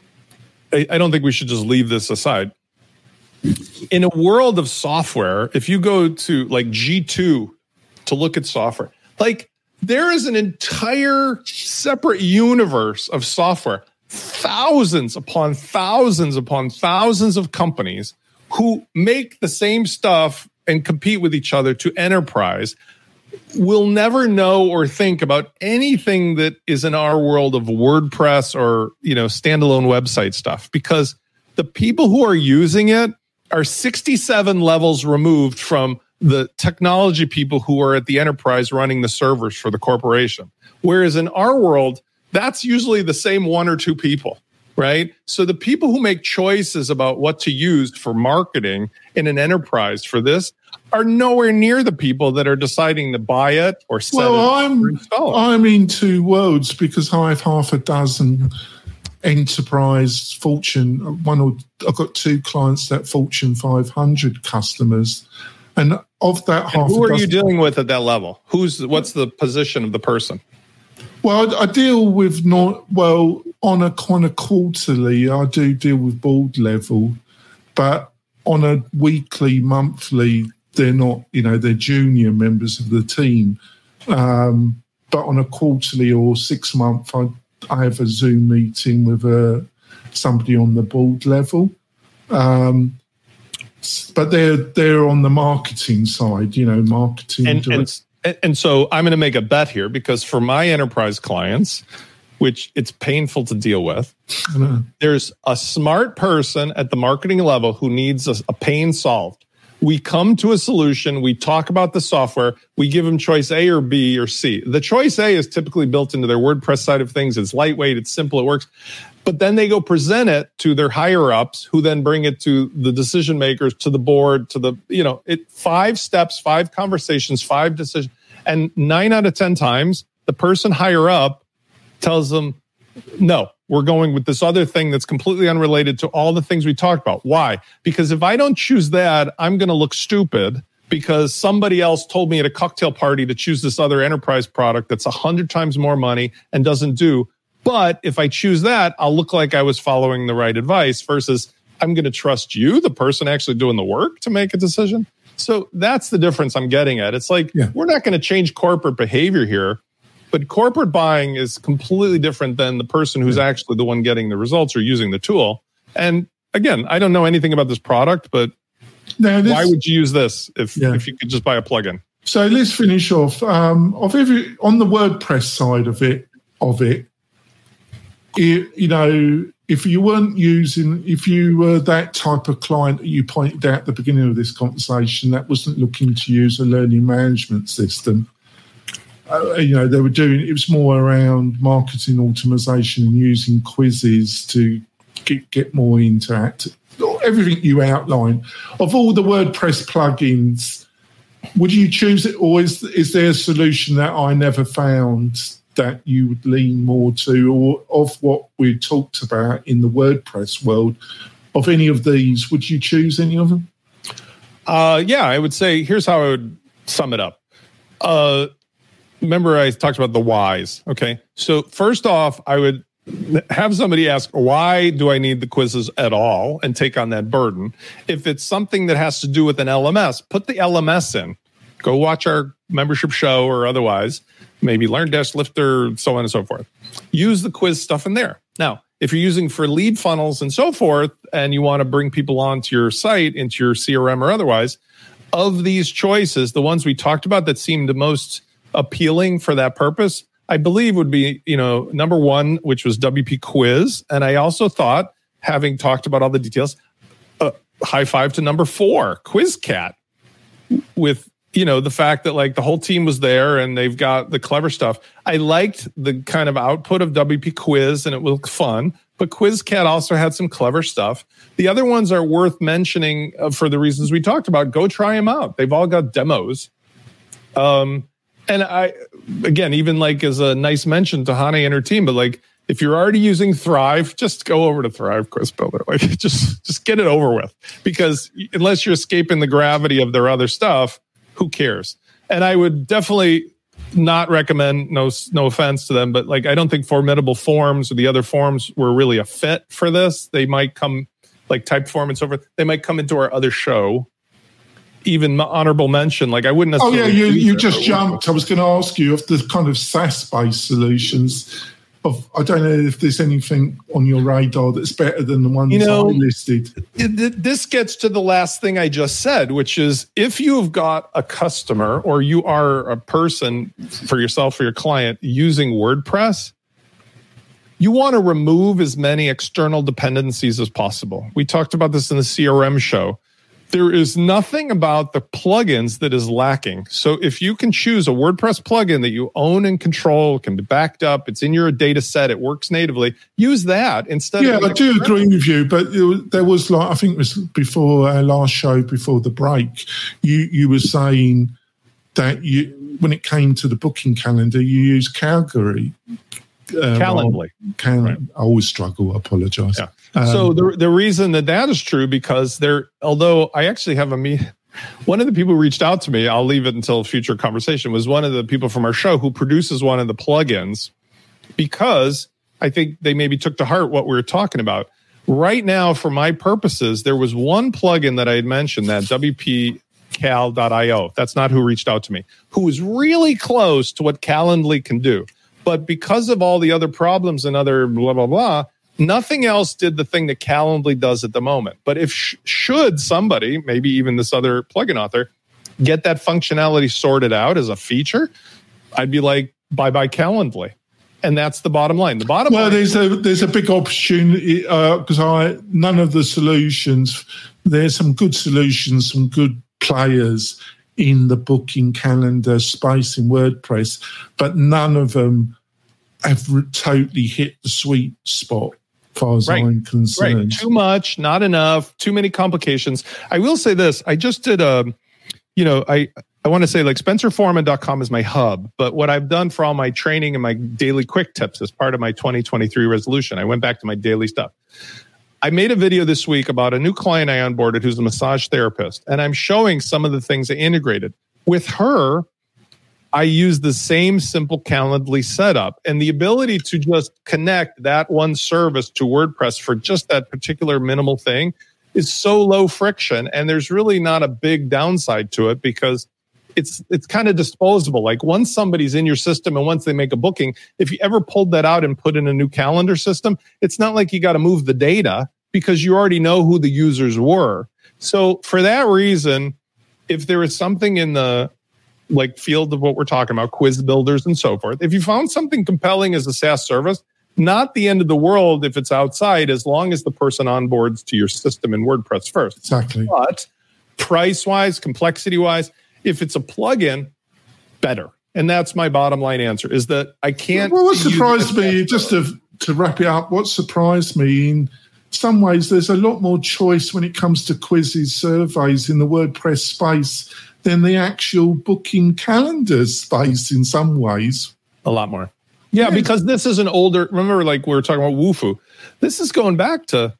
we should just leave this aside. In a world of software, if you go to like G2 to look at software, like there is an entire separate universe of software, thousands upon thousands upon thousands of companies who make the same stuff and compete with each other to enterprise. Will never know or think about anything that is in our world of WordPress or, standalone website stuff, because the people who are using it are 67 levels removed from the technology people who are at the enterprise running the servers for the corporation. Whereas in our world, that's usually the same one or two people, right? So the people who make choices about what to use for marketing in an enterprise for this are nowhere near the people that are deciding to buy it or sell it or install it. I'm in two worlds because I have half a dozen enterprise Fortune. I've got two clients that Fortune 500 customers, and of that half. Who are you dealing with at that level? What's the position of the person? Well, I deal with on a kind of quarterly. I do deal with board level, but on a weekly, monthly, they're not. They're junior members of the team. But on a quarterly or 6 month, I have a Zoom meeting with somebody on the board level. But they're on the marketing side, marketing. And so I'm going to make a bet here, because for my enterprise clients, which it's painful to deal with, there's a smart person at the marketing level who needs a pain solved. We come to a solution, we talk about the software, we give them choice A or B or C. The choice A is typically built into their WordPress side of things. It's lightweight, it's simple, it works. But then they go present it to their higher ups, who then bring it to the decision makers, to the board, to the, 5 steps, 5 conversations, 5 decisions. And 9 out of 10 times, the person higher up tells them, no, we're going with this other thing that's completely unrelated to all the things we talked about. Why? Because if I don't choose that, I'm going to look stupid because somebody else told me at a cocktail party to choose this other enterprise product that's 100 times more money and doesn't do. But if I choose that, I'll look like I was following the right advice versus I'm going to trust you, the person actually doing the work, to make a decision. So that's the difference I'm getting at. It's like, we're not going to change corporate behavior here, but corporate buying is completely different than the person who's actually the one getting the results or using the tool. And again, I don't know anything about this product, but why would you use this if you could just buy a plugin? So let's finish off. On the WordPress side of it, if you were that type of client that you pointed out at the beginning of this conversation that wasn't looking to use a learning management system, they were doing, it was more around marketing automation and using quizzes to get more interactive. Everything you outlined. Of all the WordPress plugins, would you choose it, or is there a solution that I never found that you would lean more to, or of what we talked about in the WordPress world? Of any of these, would you choose any of them? I would say, here's how I would sum it up. Remember I talked about the whys, okay? So first off, I would have somebody ask, why do I need the quizzes at all, and take on that burden? If it's something that has to do with an LMS, put the LMS in. Go watch our membership show or otherwise, maybe LearnDashLifter, so on and so forth. Use the quiz stuff in there. Now, if you're using for lead funnels and so forth, and you want to bring people onto your site, into your CRM or otherwise, of these choices, the ones we talked about that seemed the most appealing for that purpose, I believe would be, number one, which was WP Quiz. And I also thought having talked about all the details, high five to number 4, QuizCat, with, you know, the fact that like the whole team was there and they've got the clever stuff. I liked the kind of output of WP Quiz and it was fun, but QuizCat also had some clever stuff. The other ones are worth mentioning for the reasons we talked about. Go try them out. They've all got demos. And I, again, even like as a nice mention to Hane and her team, but like, if you're already using Thrive, just go over to Thrive Quiz Builder. Like, just get it over with, because unless you're escaping the gravity of their other stuff, who cares? And I would definitely not recommend, no offense to them, but like, I don't think Formidable Forms or the other forms were really a fit for this. They might come, like Typeform and so forth, they might come into our other show. Even honorable mention, like I wouldn't necessarily. Oh yeah, you just jumped. I was going to ask you of the kind of SaaS-based solutions. I don't know if there's anything on your radar that's better than the ones I listed. This gets to the last thing I just said, which is if you've got a customer or you are a person for yourself or your client using WordPress, you want to remove as many external dependencies as possible. We talked about this in the CRM show. There is nothing about the plugins that is lacking. So if you can choose a WordPress plugin that you own and control, can be backed up, it's in your data set, it works natively, use that instead. Yeah, I do agree with you, but there was like, I think it was before our last show, before the break, you were saying that when it came to the booking calendar, you use Calgary. Calendly. Right. I always struggle, I apologize. Yeah. So the reason that is true, because although I actually have one of the people who reached out to me, I'll leave it until future conversation, was one of the people from our show who produces one of the plugins, because I think they maybe took to heart what we were talking about. Right now, for my purposes, there was one plugin that I had mentioned, that WPCal.io. That's not who reached out to me, who was really close to what Calendly can do. But because of all the other problems and other blah, blah, blah, nothing else did the thing that Calendly does at the moment. But if should somebody, maybe even this other plugin author, get that functionality sorted out as a feature, I'd be like, bye-bye Calendly. And that's the bottom line. The bottom line. There's a big opportunity because none of the solutions, there's some good solutions, some good players in the booking calendar space in WordPress, but none of them have totally hit the sweet spot, as far as I'm concerned. Right. Too much, not enough, too many complications. I will say this. I just did I want to say like SpencerForeman.com is my hub, but what I've done for all my training and my daily quick tips as part of my 2023 resolution, I went back to my daily stuff. I made a video this week about a new client I onboarded who's a massage therapist, and I'm showing some of the things I integrated. With her, I use the same simple Calendly setup, and the ability to just connect that one service to WordPress for just that particular minimal thing is so low friction, and there's really not a big downside to it because it's kind of disposable. Like once somebody's in your system and once they make a booking, if you ever pulled that out and put in a new calendar system, it's not like you got to move the data because you already know who the users were. So for that reason, if there is something in the like field of what we're talking about, quiz builders and so forth, if you found something compelling as a SaaS service, not the end of the world if it's outside, as long as the person onboards to your system in WordPress first. Exactly. But price-wise, complexity-wise, if it's a plugin, better. And that's my bottom line answer, is that I can't... Well, what surprised me, just to wrap it up, what surprised me, in some ways, there's a lot more choice when it comes to quizzes, surveys in the WordPress space than the actual booking calendar space in some ways. A lot more. Yeah, because this is an older... Remember, like we were talking about Wufoo. This is going back to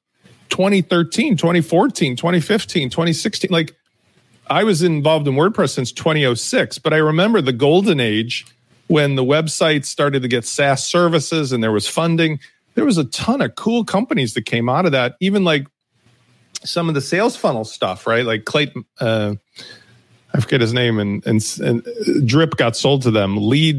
2013, 2014, 2015, 2016. Like, I was involved in WordPress since 2006, but I remember the golden age when the website started to get SaaS services and there was funding. There was a ton of cool companies that came out of that, even like some of the sales funnel stuff, right? Like Clayton, I forget his name, and Drip got sold to them.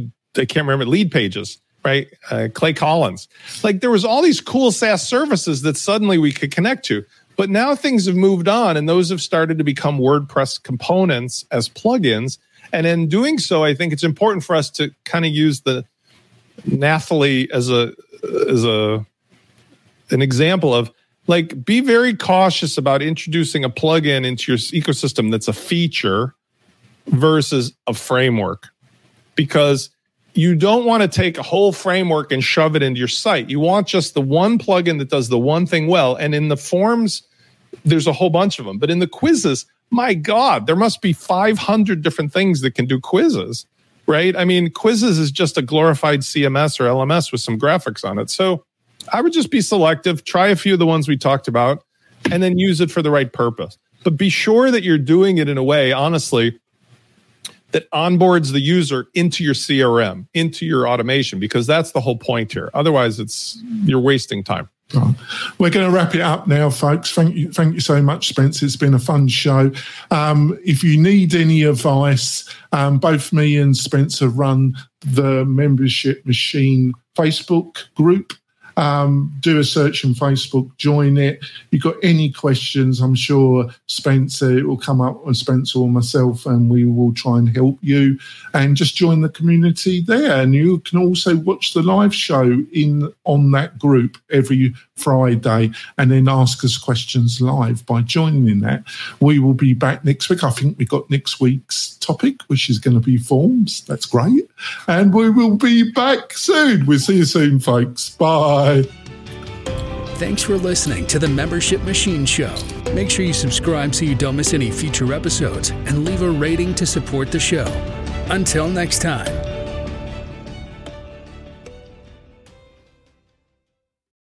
I can't remember, Lead Pages, right? Clay Collins. Like there was all these cool SaaS services that suddenly we could connect to. But now things have moved on, and those have started to become WordPress components as plugins. And in doing so, I think it's important for us to kind of use the Nathalie as an example of Like, be very cautious about introducing a plugin into your ecosystem that's a feature versus a framework, because you don't want to take a whole framework and shove it into your site. You want just the one plugin that does the one thing well. And in the forms, there's a whole bunch of them. But in the quizzes, my God, there must be 500 different things that can do quizzes, right? I mean, quizzes is just a glorified CMS or LMS with some graphics on it. So I would just be selective, try a few of the ones we talked about, and then use it for the right purpose. But be sure that you're doing it in a way, honestly, that onboards the user into your CRM, into your automation, because that's the whole point here. Otherwise, you're wasting time. We're going to wrap it up now, folks. Thank you so much, Spence. It's been a fun show. If you need any advice, both me and Spencer run the Membership Machine Facebook group. Do a search on Facebook, join it. You've got any questions, I'm sure Spencer will come up with Spencer or myself, and we will try and help you. And just join the community there. And you can also watch the live show on that group every Friday, and then ask us questions live by joining that. We will be back next week. I think we've got next week's topic, which is going to be forms. That's great. And we will be back soon. We'll see you soon, folks. Bye. Thanks for listening to the Membership Machine Show. Make sure you subscribe so you don't miss any future episodes, and leave a rating to support the show. Until next time.